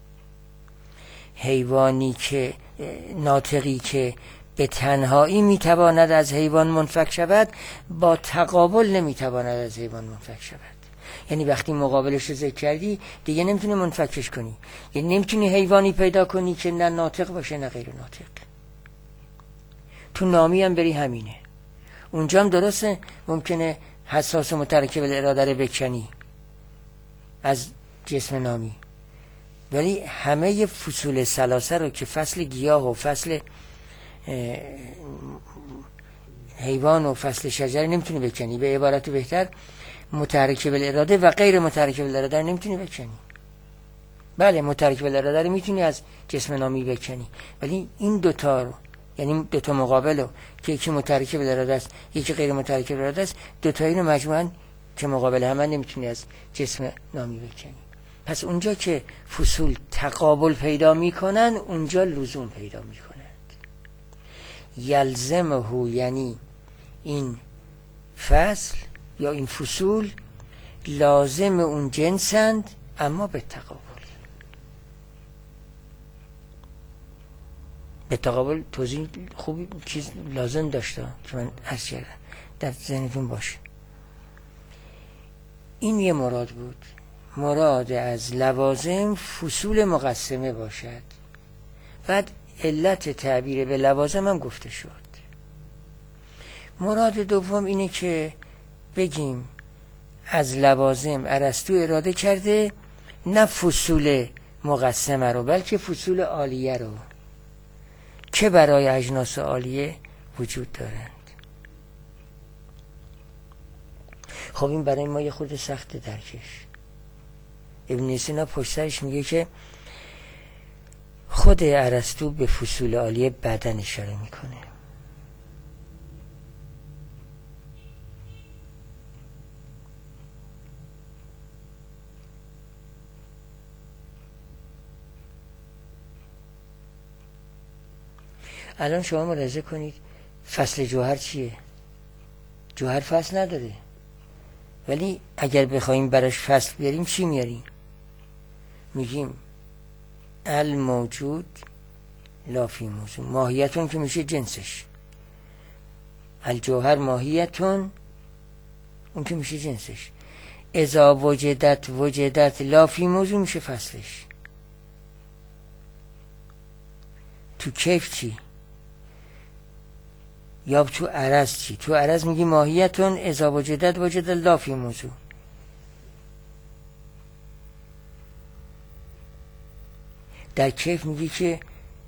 حیوانی که ناطقی که به تنهایی میتواند از حیوان منفک شود، با تقابل نمیتواند از حیوان منفک شود. یعنی وقتی مقابلش رو ذکر کردی دیگه نمیتونی منفکش کنی. یعنی نمیتونی حیوانی پیدا کنی که نه ناطق باشه نه غیر ناطق. تو نامی هم بری همینه. اونجا هم درسته ممکنه حساس و مترکب الاراده رو بکنی از جسم نامی، ولی همه فصول ثلاثه رو که فصل گیاه و فصل حیوان و فصل شجر نمیتونی بکنی. به عبارت بهتر متحرک بالاراده و غیر متحرک بالاراده رو نمیتونی بکنی. بله متحرک بالاراده رو میتونی از جسم نامی بکنی، ولی این دوتا رو، یعنی دوتا مقابل رو که یکی متحرک بالاراده است یکی غیر متحرک بالاراده است، دوتایی رو مجموعاً که مقابل هم نمیتونی از جسم نامی بکنی. پس اونجا که فصول تقابل پیدا میکنن اونجا لزوم پیدا میکنند. یلزمه، یعنی این فصل یا این فصول لازم اون جنسند اما به تقابل. به تقابل توضیح خوبی چیز لازم داشته که من عرض کردم در ذهنتون باشه. این یه مراد بود. مراد از لوازم فصول مقسمه باشد. بعد علت تعبیر به لوازم هم گفته شد. مراد دوم اینه که بگیم از لوازم ارسطو اراده کرده نه فصول مقسمه رو بلکه فصول عالیه رو که برای اجناس عالیه وجود دارند. خب این برای ما یه خورده سخت درکش. ابن سینا پشت سرش میگه که خود ارسطو به فصول عالیه بدن اشاره میکنه. الان شما ملاحظه کنید فصل جوهر چیه؟ جوهر فصل نداره، ولی اگر بخوایم براش فصل بیاریم چی میاریم؟ میگیم الموجود لا فی موضوع، ماهیتون که میشه جنسش، الجوهر ماهیتون اون که میشه جنسش، اذا وجدت لا فی موضوع میشه فصلش. تو کیف چی؟ یا تو عرض چی؟ تو عرض میگی ماهیتون اذا وجدت لا فی موضوع. در کیف میگی که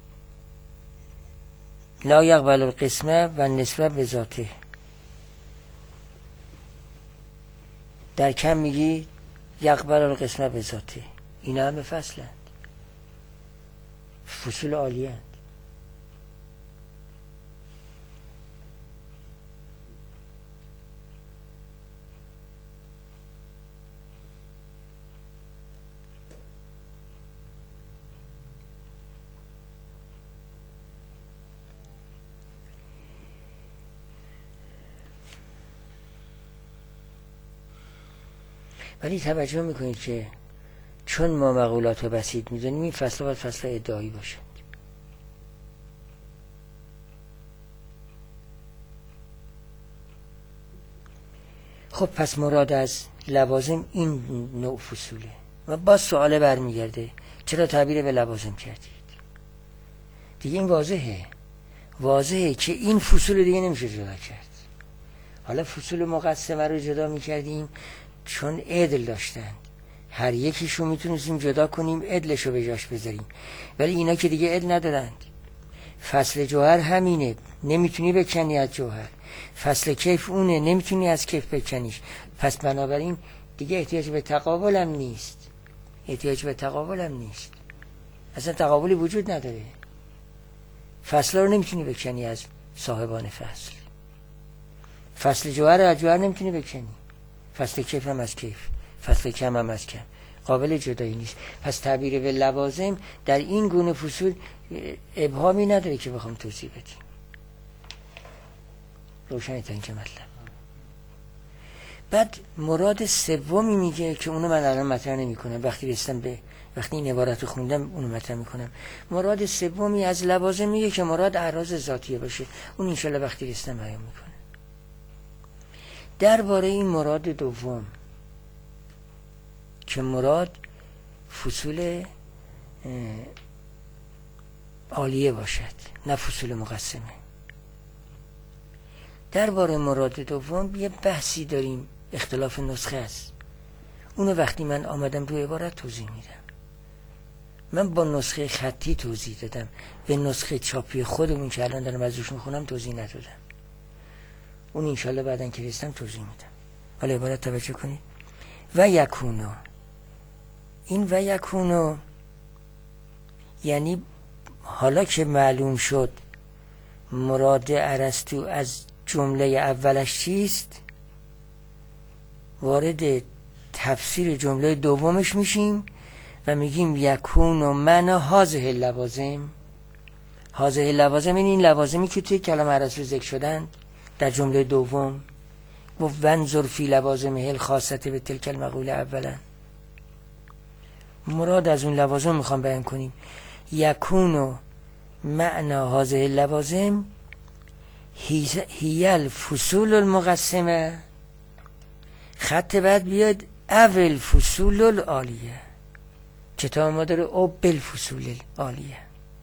لا یقبل القسمه و نسبه به ذاته. در کم میگی یقبل القسمه به ذاته. اینا همه فصلند، فصول عالیه هست. ولی توجه میکنید که چون ما مقولات رو بسیط میدونیم این فصل باید فصل ادعایی باشه. خب پس مراد از لوازم این نوع فصوله. و باز سؤال برمیگرده چرا تعبیر به لوازم کردید؟ دیگه این واضحه که این فصول دیگه نمیشه جدا کرد. حالا فصول مقسمه رو جدا میکردیم چون عدل داشتن، هر یکیشو میتونستیم جدا کنیم، عدلشو به جاش بذاریم، ولی اینا که دیگه عدل ندارند. فصل جوهر همینه، نمیتونی بکنی از جوهر. فصل کیف اونه، نمیتونی از کیف بکنیش. پس بنابراین دیگه احتیاج به تقابل هم نیست. اصلا تقابلی وجود نداره. فصل رو نمیتونی بکنی از صاحبان فصل. فصل جوهر از جوهر نمیتونی بکنی. فصل کیف هم از کیف، فصل کم هم از کم، قابل جدایی نیست. پس تعبیر به لوازم در این گونه فصول ابهامی نداره که بخوام توضیح بدیم. روشنی تا اینجا مطلب. بعد مراد سومی میگه که اونو من الان مطرح نمی‌کنم، وقتی این عبارت رو خوندم اونو مطرح میکنم. مراد سومی از لوازم میگه که مراد اعراض ذاتیه باشه. اون انشالله وقتی رسیدم بیان میکنه. درباره این مراد دوم که مراد فصول عالیه باشد نه فصول مقسمه، درباره مراد دوم یه بحثی داریم، اختلاف نسخه است. اونو وقتی من آمدم تو عبارت توضیح میدم. من با نسخه خطی توضیح دادم، به نسخه چاپی خودمون که الان دارم از روش میخونم توضیح ندادم. اون انشالله بعدن که رسیدم توضیح میدم. حالا عبارت توجه کنید. و یکونو، این و یکونو یعنی حالا که معلوم شد مراد ارسطو از جمله اولش چیست، وارد تفسیر جمله دومش میشیم و میگیم یکونو من هذه لوازم. هذه لوازم این لوازمی که توی کلام ارسطو ذکر شدن در جمله دوم. و ونظر فی لوازمه الخاصه به تلک المقوله اولا. مراد از اون لوازم میخوام بیان کنیم. یکونو معنا هذه لوازم هی الفصول المقسمه. خط بعد بیاد اول فصول العالیه. کتاب ما داره او بالفصول العالیه.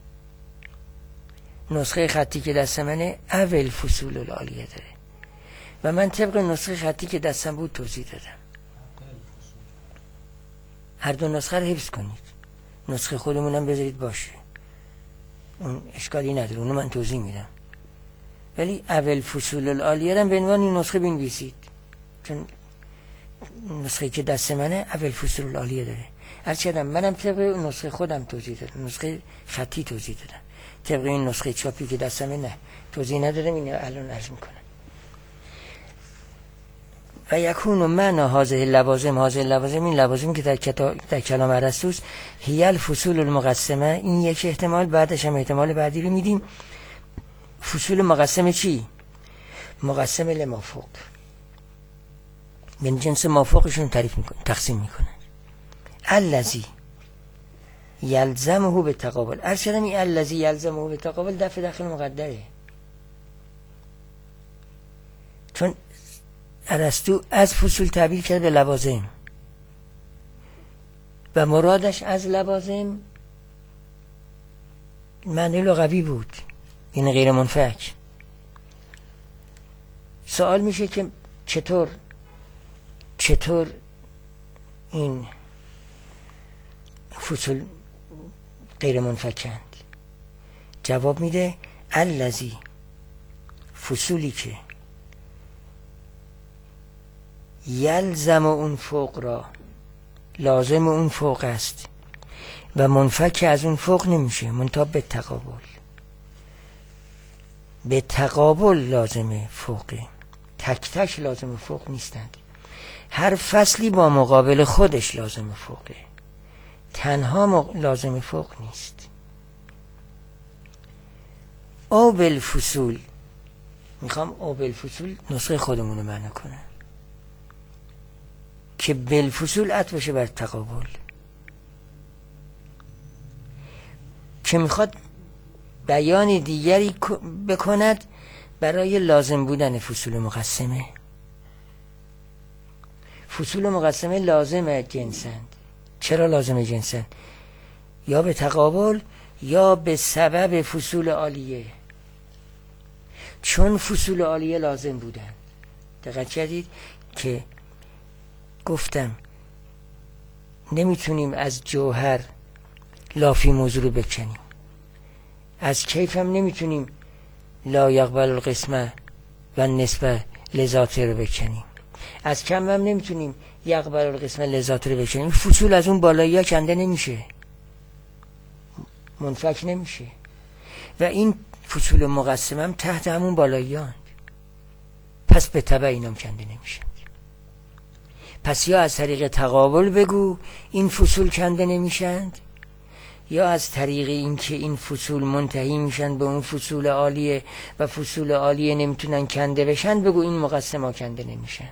نسخه خطی که دست منه اول فصول العالیه داره و من طبق نسخه خطی که دستم بود توضیح دادم. هر دو نسخه رو حفظ کنید، نسخه خودمونم بذارید باشه، اون اشکالی نداره، اونو من توضیح میدم. ولی اول فصول العالیه رو به عنوان این نسخه بنویسید، چون نسخه که دست منه اول فصول العالیه داره. هرچند منم طبق نسخه خودم توضیح دادم، نسخه خطی توضیح دادم. طبق این نسخه چاپی که دستمه نه توضیح ندادم، اینو الان عرض میکنم. و یکونو معنا هذه لوازم، هذه لوازم این لوازمی که در کلام ارسطوست، هی الفصول المقسمه. این یک احتمال، بعدش هم احتمال بعدی رو میدیم. فصول مقسمه چی؟ مقسم لمافوق، من جنس مافوقشون تعریف میکنه، تقسیم میکنه. الذی یلزمه به تقابل. ارشدم این الذی یلزمه به تقابل دفع داخل مقدره، چون ارسطو از فصول تعبیر کرد به لوازم و مرادش از لوازم معنی لغوی بود، این غیر منفک. سوال میشه که چطور این فصول غیر منفکند؟ جواب میده الذی، فصولی که یلزم اون فوق را، لازم اون فوق است و منفک از اون فوق نمیشه، منتها به تقابل لازم فوقه. تک تک لازم فوق نیستند، هر فصلی با مقابل خودش لازم فوقه، تنها لازم فوق نیست. او بالفصول، میخوام او بالفصول نسخه خودمون رو معنی کنم که بالفصول عطف بشه بر تقابل، که میخواد بیان دیگری بکند برای لازم بودن فصول مقسمه. فصول مقسمه لازم جنسند. چرا لازم جنسند؟ یا به تقابل یا به سبب فصول عالیه، چون فصول عالیه لازم بودن. دقت کردید که گفتم نمیتونیم از جوهر لافی موضوع رو بکنیم، از کیف هم نمیتونیم لا یقبل القسمه و نسبه لذاته رو بکنیم، از کم هم نمیتونیم یقبل القسمه لذاته رو بکنیم. فصول از اون بالایی ها کنده نمیشه، منفک نمیشه و این فصول مقسم هم تحت همون بالایی هاند. پس به تبع اینام کنده نمیشن. پس یا از طریق تقابل بگو این فصول کنده نمیشند، یا از طریق این که این فصول منتهی میشن به اون فصول عالیه و فصول عالیه نمیتونن کنده بشن، بگو این مقسم ها کنده نمیشند.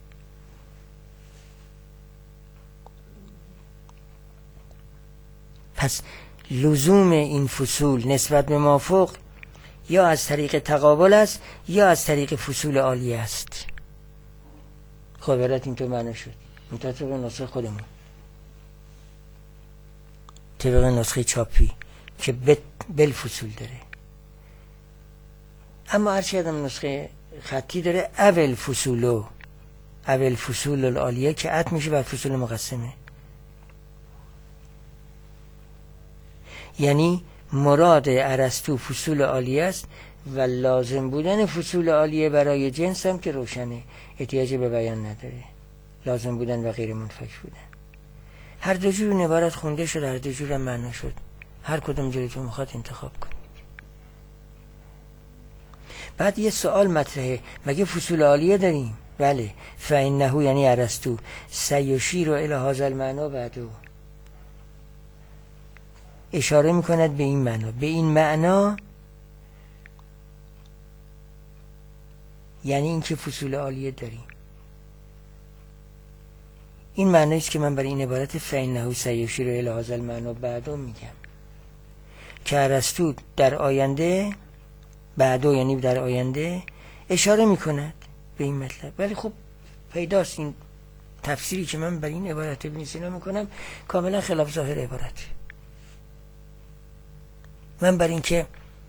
پس لزوم این فصول نسبت به مافوق یا از طریق تقابل است یا از طریق فصول عالیه است. خب برات اینطور معنا شد. طبق نسخه خودمون، طبق نسخه چاپی که بل فصول داره، اما هرچی آدم نسخه خطی داره اول فصول العالیه که عطف میشه بر فصول مقسمه. یعنی مراد ارسطو فصول عالیه است و لازم بودن فصول عالیه برای جنس هم که روشنه، احتیاجی به بیان نداره، لازم بودن و غیر منفک بودن. هر دو جور این عبارت خونده شد، هر دو جور هم معنا شد، هر کدوم جورتون میخواد انتخاب کنید. بعد یه سوال مطرحه، مگه فصول عالیه داریم؟ بله. فإنه یعنی ارسطو سیشیر الی هذا المعنی بعدو، اشاره میکند به این معنا. به این معنا یعنی اینکه فصول عالیه داریم. این معنی است که من برای این عبارت فإنه سیشیر الی هذا المعنی بعدو میگم که ارسطو در آینده، بعدو یعنی در آینده، اشاره میکند به این مطلب. ولی خب پیداست این تفسیری که من برای این عبارت ابن سینا میکنم کاملا خلاف ظاهر عبارت. من برای این که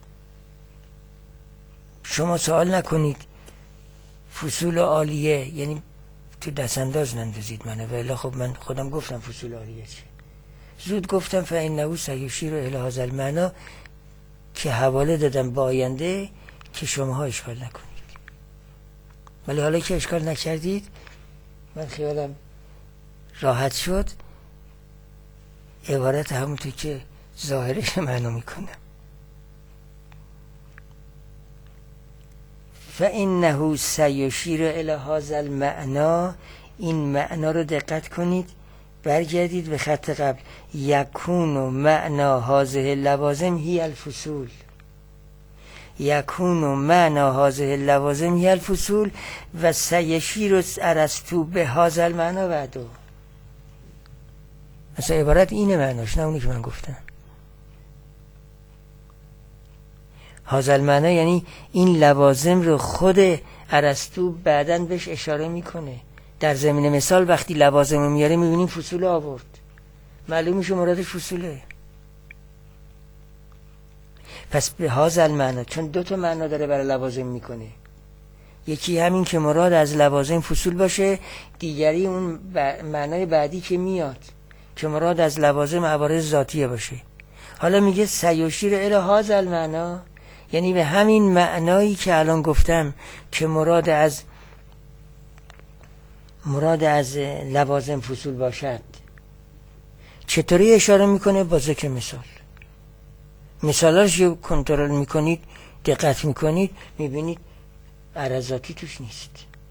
شما سوال نکنید فصول عالیه یعنی تو دست انداز نندازید منه، ولی خب من خودم گفتم فصول عالیه چه، زود گفتم فإنه سیشیر الی هذا المعنی که حواله دادم با آینده که شماها اشکال نکنید. ولی حالا که اشکال نکردید من خیالم راحت شد، عبارت همونطور که ظاهرش معنی میکنم. فإنه سیشیر الی هذا المعنی، این معنا رو دقت کنید، برگردید به خط قبل. یکون معنا هذه اللوازم هی الفصول، یکون معنا هذه اللوازم هی الفصول و سیشیر ارسطو به هذا المعنی بعدو. مثلا عبارت اینه معناش، نه اونی که من گفتم. هذا المعنی یعنی این لوازم رو خود ارسطو بعداً بهش اشاره میکنه. در زمین مثال وقتی لوازم رو میاره میبینیم فصول آورد، معلوم میشه مرادش فصوله. پس به هذا المعنی، چون دو تا معنا داره برای لوازم میکنه، یکی همین که مراد از لوازم فصول باشه، دیگری اون معنای بعدی که میاد که مراد از لوازم عوارض ذاتیه باشه. حالا میگه سیشیر الی هذا المعنی، یعنی به همین معنایی که الان گفتم که مراد از لوازم فصول باشد. چطوری اشاره میکنه؟ با ذکر مثالاش رو کنترل میکنید، دقت میکنید، میبینید عرضاتی توش نیست،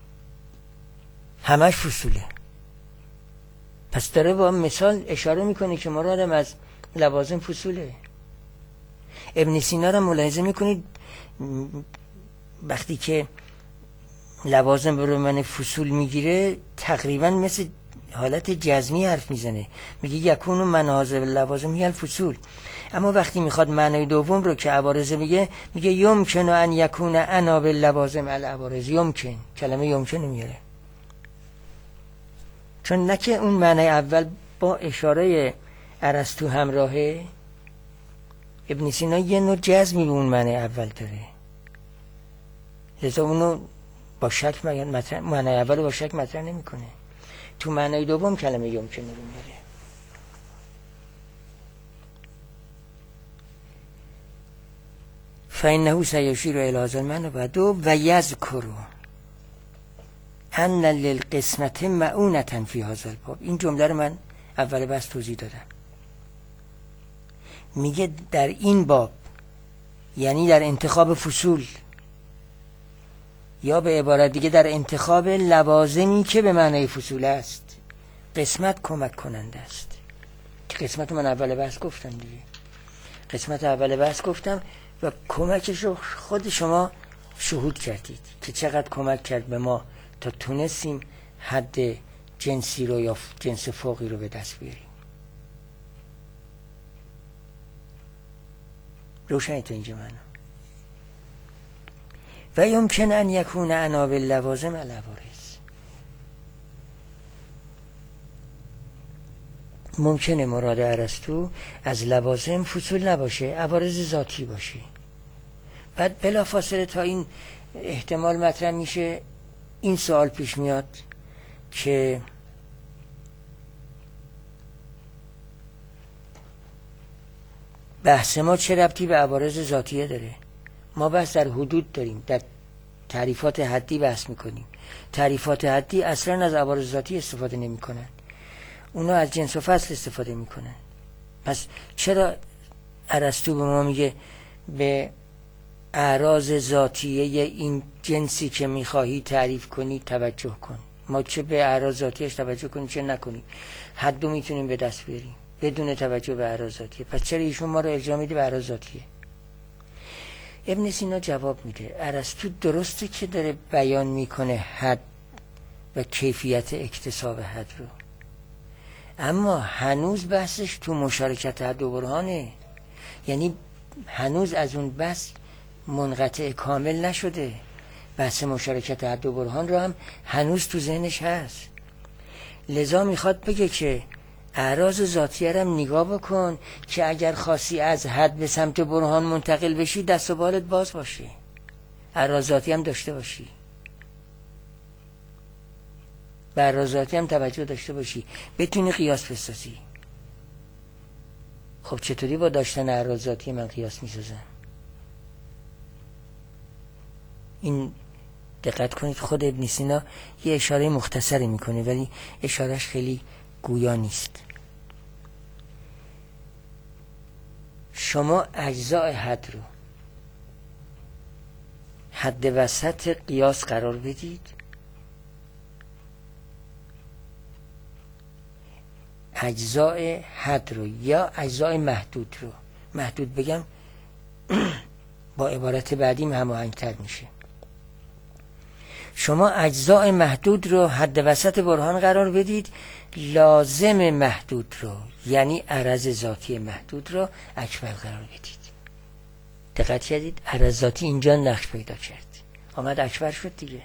همش فصوله. پس داره با مثال اشاره میکنه که مرادم از لوازم فصوله. ابن سینا را ملاحظه میکنید وقتی که لوازم رو من فصول میگیره تقریبا مثل حالت جزمی حرف میزنه، میگه یکون من هذا اللوازم هی الفصول. اما وقتی میخواد معنای دوم رو که عوارض میگه یمکن ان یکون انا باللوازم العوارض، یمکن، کلمه یمکن میاره، چون نه که اون معنای اول با اشاره ارسطو همراهه. ابن سینا یه نوع جزمی به اون معنی اول داره، لذا اونو با شک معنی اول با شک مطرح نمیکنه. تو معنی دوم کلمه یمکن رو میاره. فإنه سیشیر الی هذا المعنى بعد و یذکر ان للقسمت مؤونة فی هذا الباب. این جمله رو من اول بحث توضیح دادم. میگه در این باب، یعنی در انتخاب فصول، یا به عبارت دیگه در انتخاب لوازمی که به معنی فصول است، قسمت کمک کننده است. که قسمت من اول بحث گفتم دیگه، قسمت اول بحث گفتم و کمکش رو خود شما شهود کردید که چقدر کمک کرد به ما تا تونستیم حد جنسی رو یا جنس فوقی رو به دست بیاریم. روشنی تا اینجا منو. و یمکن ان یکون عناب اللوازم العوارض. ممکنه مراد ارسطو از لوازم فصول نباشه، عوارض ذاتی باشه. بعد بلافاصله تا این احتمال مطرح میشه، این سوال پیش میاد که بحث ما چه ربطی به عوارض ذاتیه داره؟ ما بحث در حدود داریم، در تعریفات حدی بحث میکنیم. تعریفات حدی اصلا از عوارض ذاتی استفاده نمیکنن، اونا از جنس و فصل استفاده میکنن. پس چرا ارسطو به ما میگه به اعراض ذاتیه این جنسی که میخواهی تعریف کنی توجه کن؟ ما چه به اعراض ذاتیش توجه کنیم چه نکنیم؟ حدو میتونیم به دست بیاریم بدون توجه به اعراض ذاتیه. پس چرا ایشون ما رو الزام میده به اعراض ذاتیه؟ ابن سینا جواب میده ارسطو درسته که داره بیان میکنه حد و کیفیت اکتساب حد رو، اما هنوز بحثش تو مشارکت حد و برهانه. یعنی هنوز از اون بحث منقطع کامل نشده. بحث مشارکت حد و برهان رو هم هنوز تو ذهنش هست. لذا میخواد بگه که اعراض ذاتیه رو هم نگاه بکن که اگر خاصی از حد به سمت برهان منتقل بشی دست و بالت باز باشه، اعراض ذاتی هم داشته باشی، به اعراض ذاتی هم توجه داشته باشی، بتونی قیاس بسازی. خب چطوری با داشتن اعراض ذاتی من قیاس میسازم؟ این دقت کنید خود ابن سینا یه اشاره مختصری میکنه ولی اشارهش خیلی گویا نیست. شما اجزای حد رو حد وسط قیاس قرار بدید، اجزای حد رو یا اجزای محدود رو، محدود بگم با عبارت بعدیم هماهنگ‌تر میشه. شما اجزای محدود رو حد وسط برهان قرار بدید، لازم محدود رو یعنی عرض ذاتی محدود رو اکبر قرار بدید. دقت کردید؟ عرض ذاتی اینجا نقش پیدا کرد، آمد اکبر شد دیگه.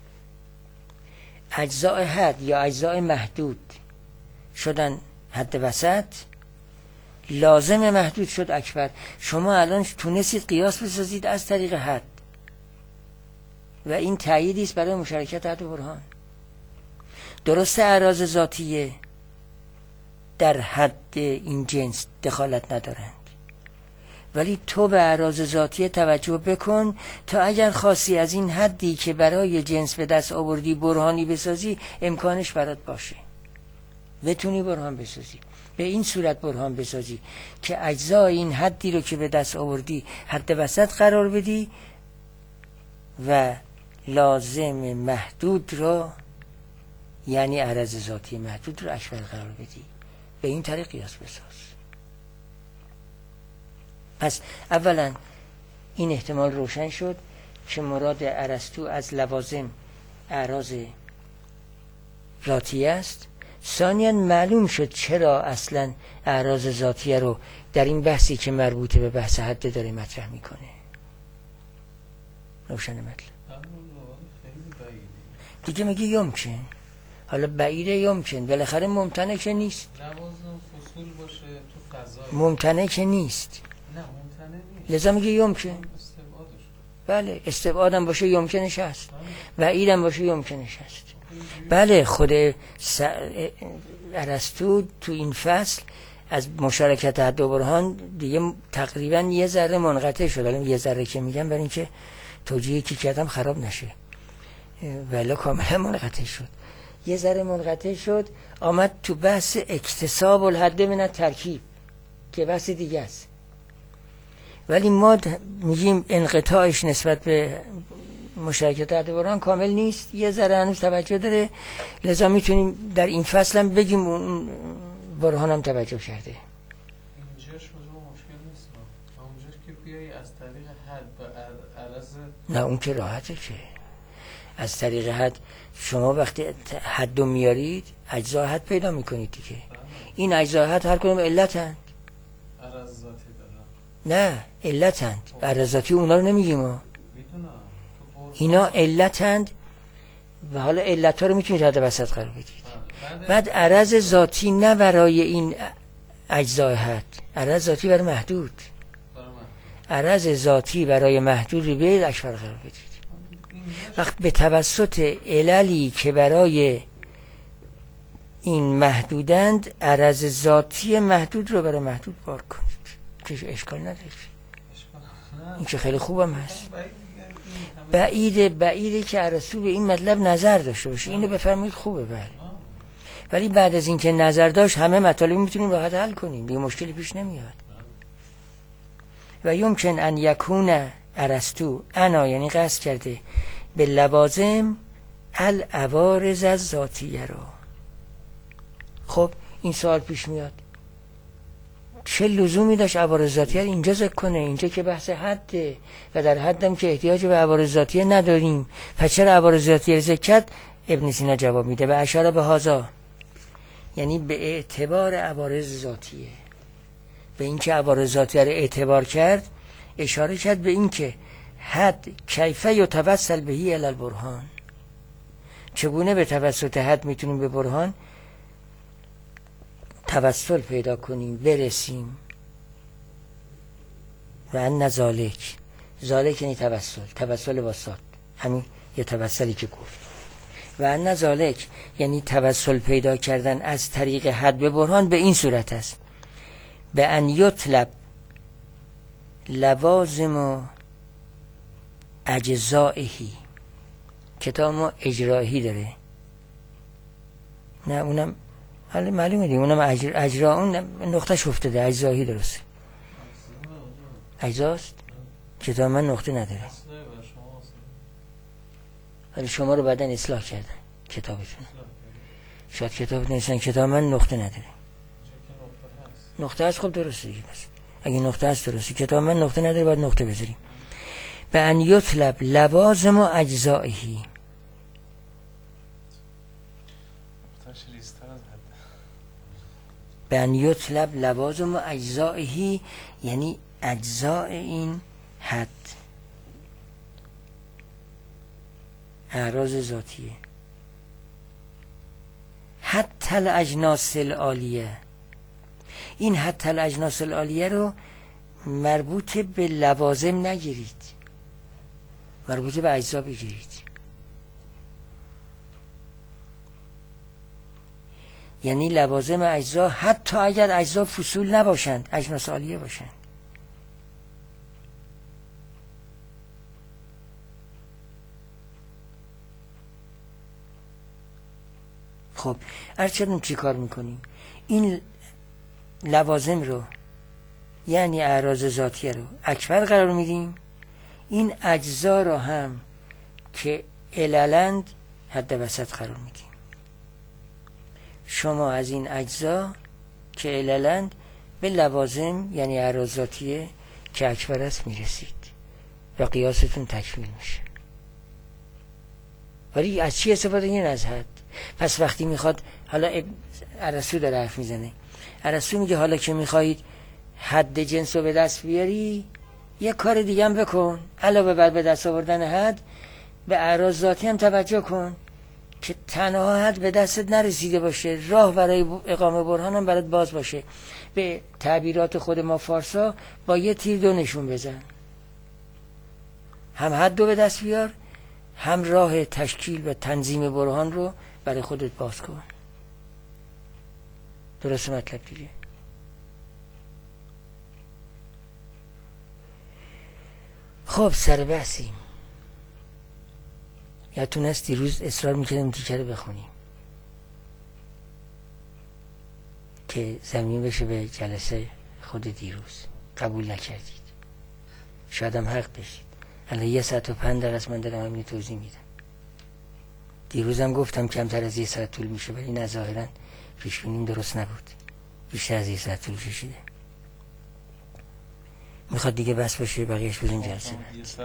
اجزای حد یا اجزای محدود شدن حد وسط، لازم محدود شد اکبر. شما الان تونستید قیاس بسازید از طریق حد و این تأییدی است برای مشارکت حد و برهان. درسته اعراض ذاتیه در حد این جنس دخالت ندارند، ولی تو به اعراض ذاتیه توجه بکن تا اگر خاصی از این حدی که برای جنس به دست آوردی برهانی بسازی امکانش برات باشه، بتونی برهان بسازی. به این صورت برهان بسازی که اجزای این حدی رو که به دست آوردی حد وسط قرار بدی و لازم محدود رو یعنی عرض ذاتی محدود رو اکبر قرار بدی. به این طریق قیاس بساز. پس اولا این احتمال روشن شد که مراد ارسطو از لوازم اعراض ذاتی است. ثانیاً معلوم شد چرا اصلا اعراض ذاتیه رو در این بحثی که مربوطه به بحث حد داره مطرح میکنه. روشن مطلب دیگه میگه یمکن، حالا بعیده یمکن، بالاخره ممتنع که نیست. فصول باشه تو فضای ممتنع که نیست. نه ممتنع نیست، لذا میگه یمکن. بله استبعادم باشه یمکنش هست، بعیدم باشه یمکنش هست. بله خود ارسطو تو این فصل از مشارکت حد و برهان دیگه تقریبا یه ذره منقطع شد. الان یه ذره که میگم برای اینکه توجیهی که کردم خراب نشه، ولی کاملا منقطع شد. یه ذره منقطع شد، آمد تو بحث اکتساب الحد من ترکیب که بحث دیگه است. ولی ما میگیم انقطاعش نسبت به مشارکت حد و برهان کامل نیست، یه ذره هنوز توجه داره، لذا میتونیم در این فصل هم بگیم اون برهان هم توجه کرده. اینجا شما مشکل نیست، اونجا که بیایی از طریق حد به عرض. نه اون که راحته، که از طریق حد شما وقتی حد رو میارید اجزا حد پیدا میکنید دیگه. این اجزا حد هر کدوم علتند، عرض ذاتی دارن. نه علتند، عرض ذاتی اونا رو نمیگیم ما، میدونم اینا علتند و حالا علت ها رو میتونید حد وسط قرار بدید. بعد عرض ذاتی نه برای این اجزای حد، عرض ذاتی برای محدود، عرض ذاتی برای محدود رو بیاید اکبر قرار بدید. وقت به توسط عللی که برای این محدودند عرض ذاتی محدود رو برای محدود بار کنید که اشکال نداره، این که خیلی خوبم هست. بعیده که ارسطو به این مطلب نظر داشته باشه، اینو بفرمایید خوبه بله. ولی بعد از اینکه نظر داشت همه مطالب میتونیم راحت حل کنیم، دیگه مشکلی پیش نمیاد. و یمکن ان یکون ارسطو انا، یعنی قصد کرده به لوازم العوارض الذاتیه رو. خب این سوال پیش میاد چه لزومی داشت عوارض ذاتیه رو اینجا ذکر کنه؟ اینجا که بحث حده و در حدم که احتیاج به عوارض ذاتیه نداریم، پس چرا عوارض ذاتیه رو ذکر کرد؟ ابن سینا جواب میده و اشاره به هذا، یعنی به اعتبار عوارض ذاتیه، به اینکه عوارض ذاتیه رو اعتبار کرد، اشاره کرد به اینکه حد کیفه یتوسل بهی الی البرهان، چگونه به توسط حد میتونیم به برهان توسل پیدا کنیم، برسیم. و ان ذالک، ذالک یعنی توسل واسط، همین یه توسلی که گفت. و ان ذالک یعنی توسل پیدا کردن از طریق حد به برهان به این صورت است: به ان یطلب لوازم و اجزائهی. کتاب ما اجرایی داره، نه اونم حالا معلومه دیگه، اونم اجرا، اون نقطه افتاده، اجزایی درسته، اجزاست. کتاب من نقطه نداره، ولی شما رو بعدن اصلاح کردن کتابتون، شاید کتابتون اصلاح، کتاب من نقطه نداره. نقطه هست، خب درسته دیگه. بس اگه نقطه هست درسته، کتاب من نقطه نداره، باید نقطه بذاریم. به ان یطلب لوازم و اجزائهی، به ان یطلب لوازم و اجزائهی یعنی اجزاء این حد، اعراض ذاتیه. حتی الاجناس العالیه، این حتی الاجناس العالیه رو مربوط به لوازم نگیرید، مربوط به اجزا بگیرید. یعنی لوازم اجزا حتی اگر اجزا فصول نباشند، اجناس عالیه باشند. خب ارچنون چی کار میکنیم؟ این لوازم رو یعنی اعراض ذاتیه رو اکبر قرار میدیم، این اجزا رو هم که عللند حد وسط قرار میدیم. شما از این اجزا که عللند به لوازم یعنی اعراض ذاتیه که اکبر است میرسید و قیاستون تکمیل میشه. ولی از چی استفاده این از حد؟ پس وقتی میخواد، حالا ارسطو داره حرف میزنه، ارسطو میگه حالا که میخواهید حد جنس رو به دست بیاری، یه کار دیگه هم بکن، علاوه بر به دست آوردن حد به اعراض ذاتی هم توجه کن که تنها حد به دستت نرسیده باشه، راه برای اقامه برهان هم برات باز باشه. به تعبیرات خود ما فارسا با یه تیر دو نشون بزن، هم حد رو به دست بیار، هم راه تشکیل و تنظیم برهان رو برای خودت باز کن. درست مطلب دیگه. خب سر بحثیم. یادتون هست دیروز اصرار میکردم تیکه رو بخونیم که زمین بشه به جلسه خود دیروز. قبول نکردید. شاید هم حق بشید. الان 1 ساعت و 5 دقیقه من دارم همین توضیح میدم. دیروزم گفتم کمتر از 1 ساعت طول میشه، ولی نه ظاهرا پیشبینیم درست نبود، بیشتر از 1 ساعت طول کشیده. میخواد دیگه بس باشه بقیهش بریم جلسه بعد.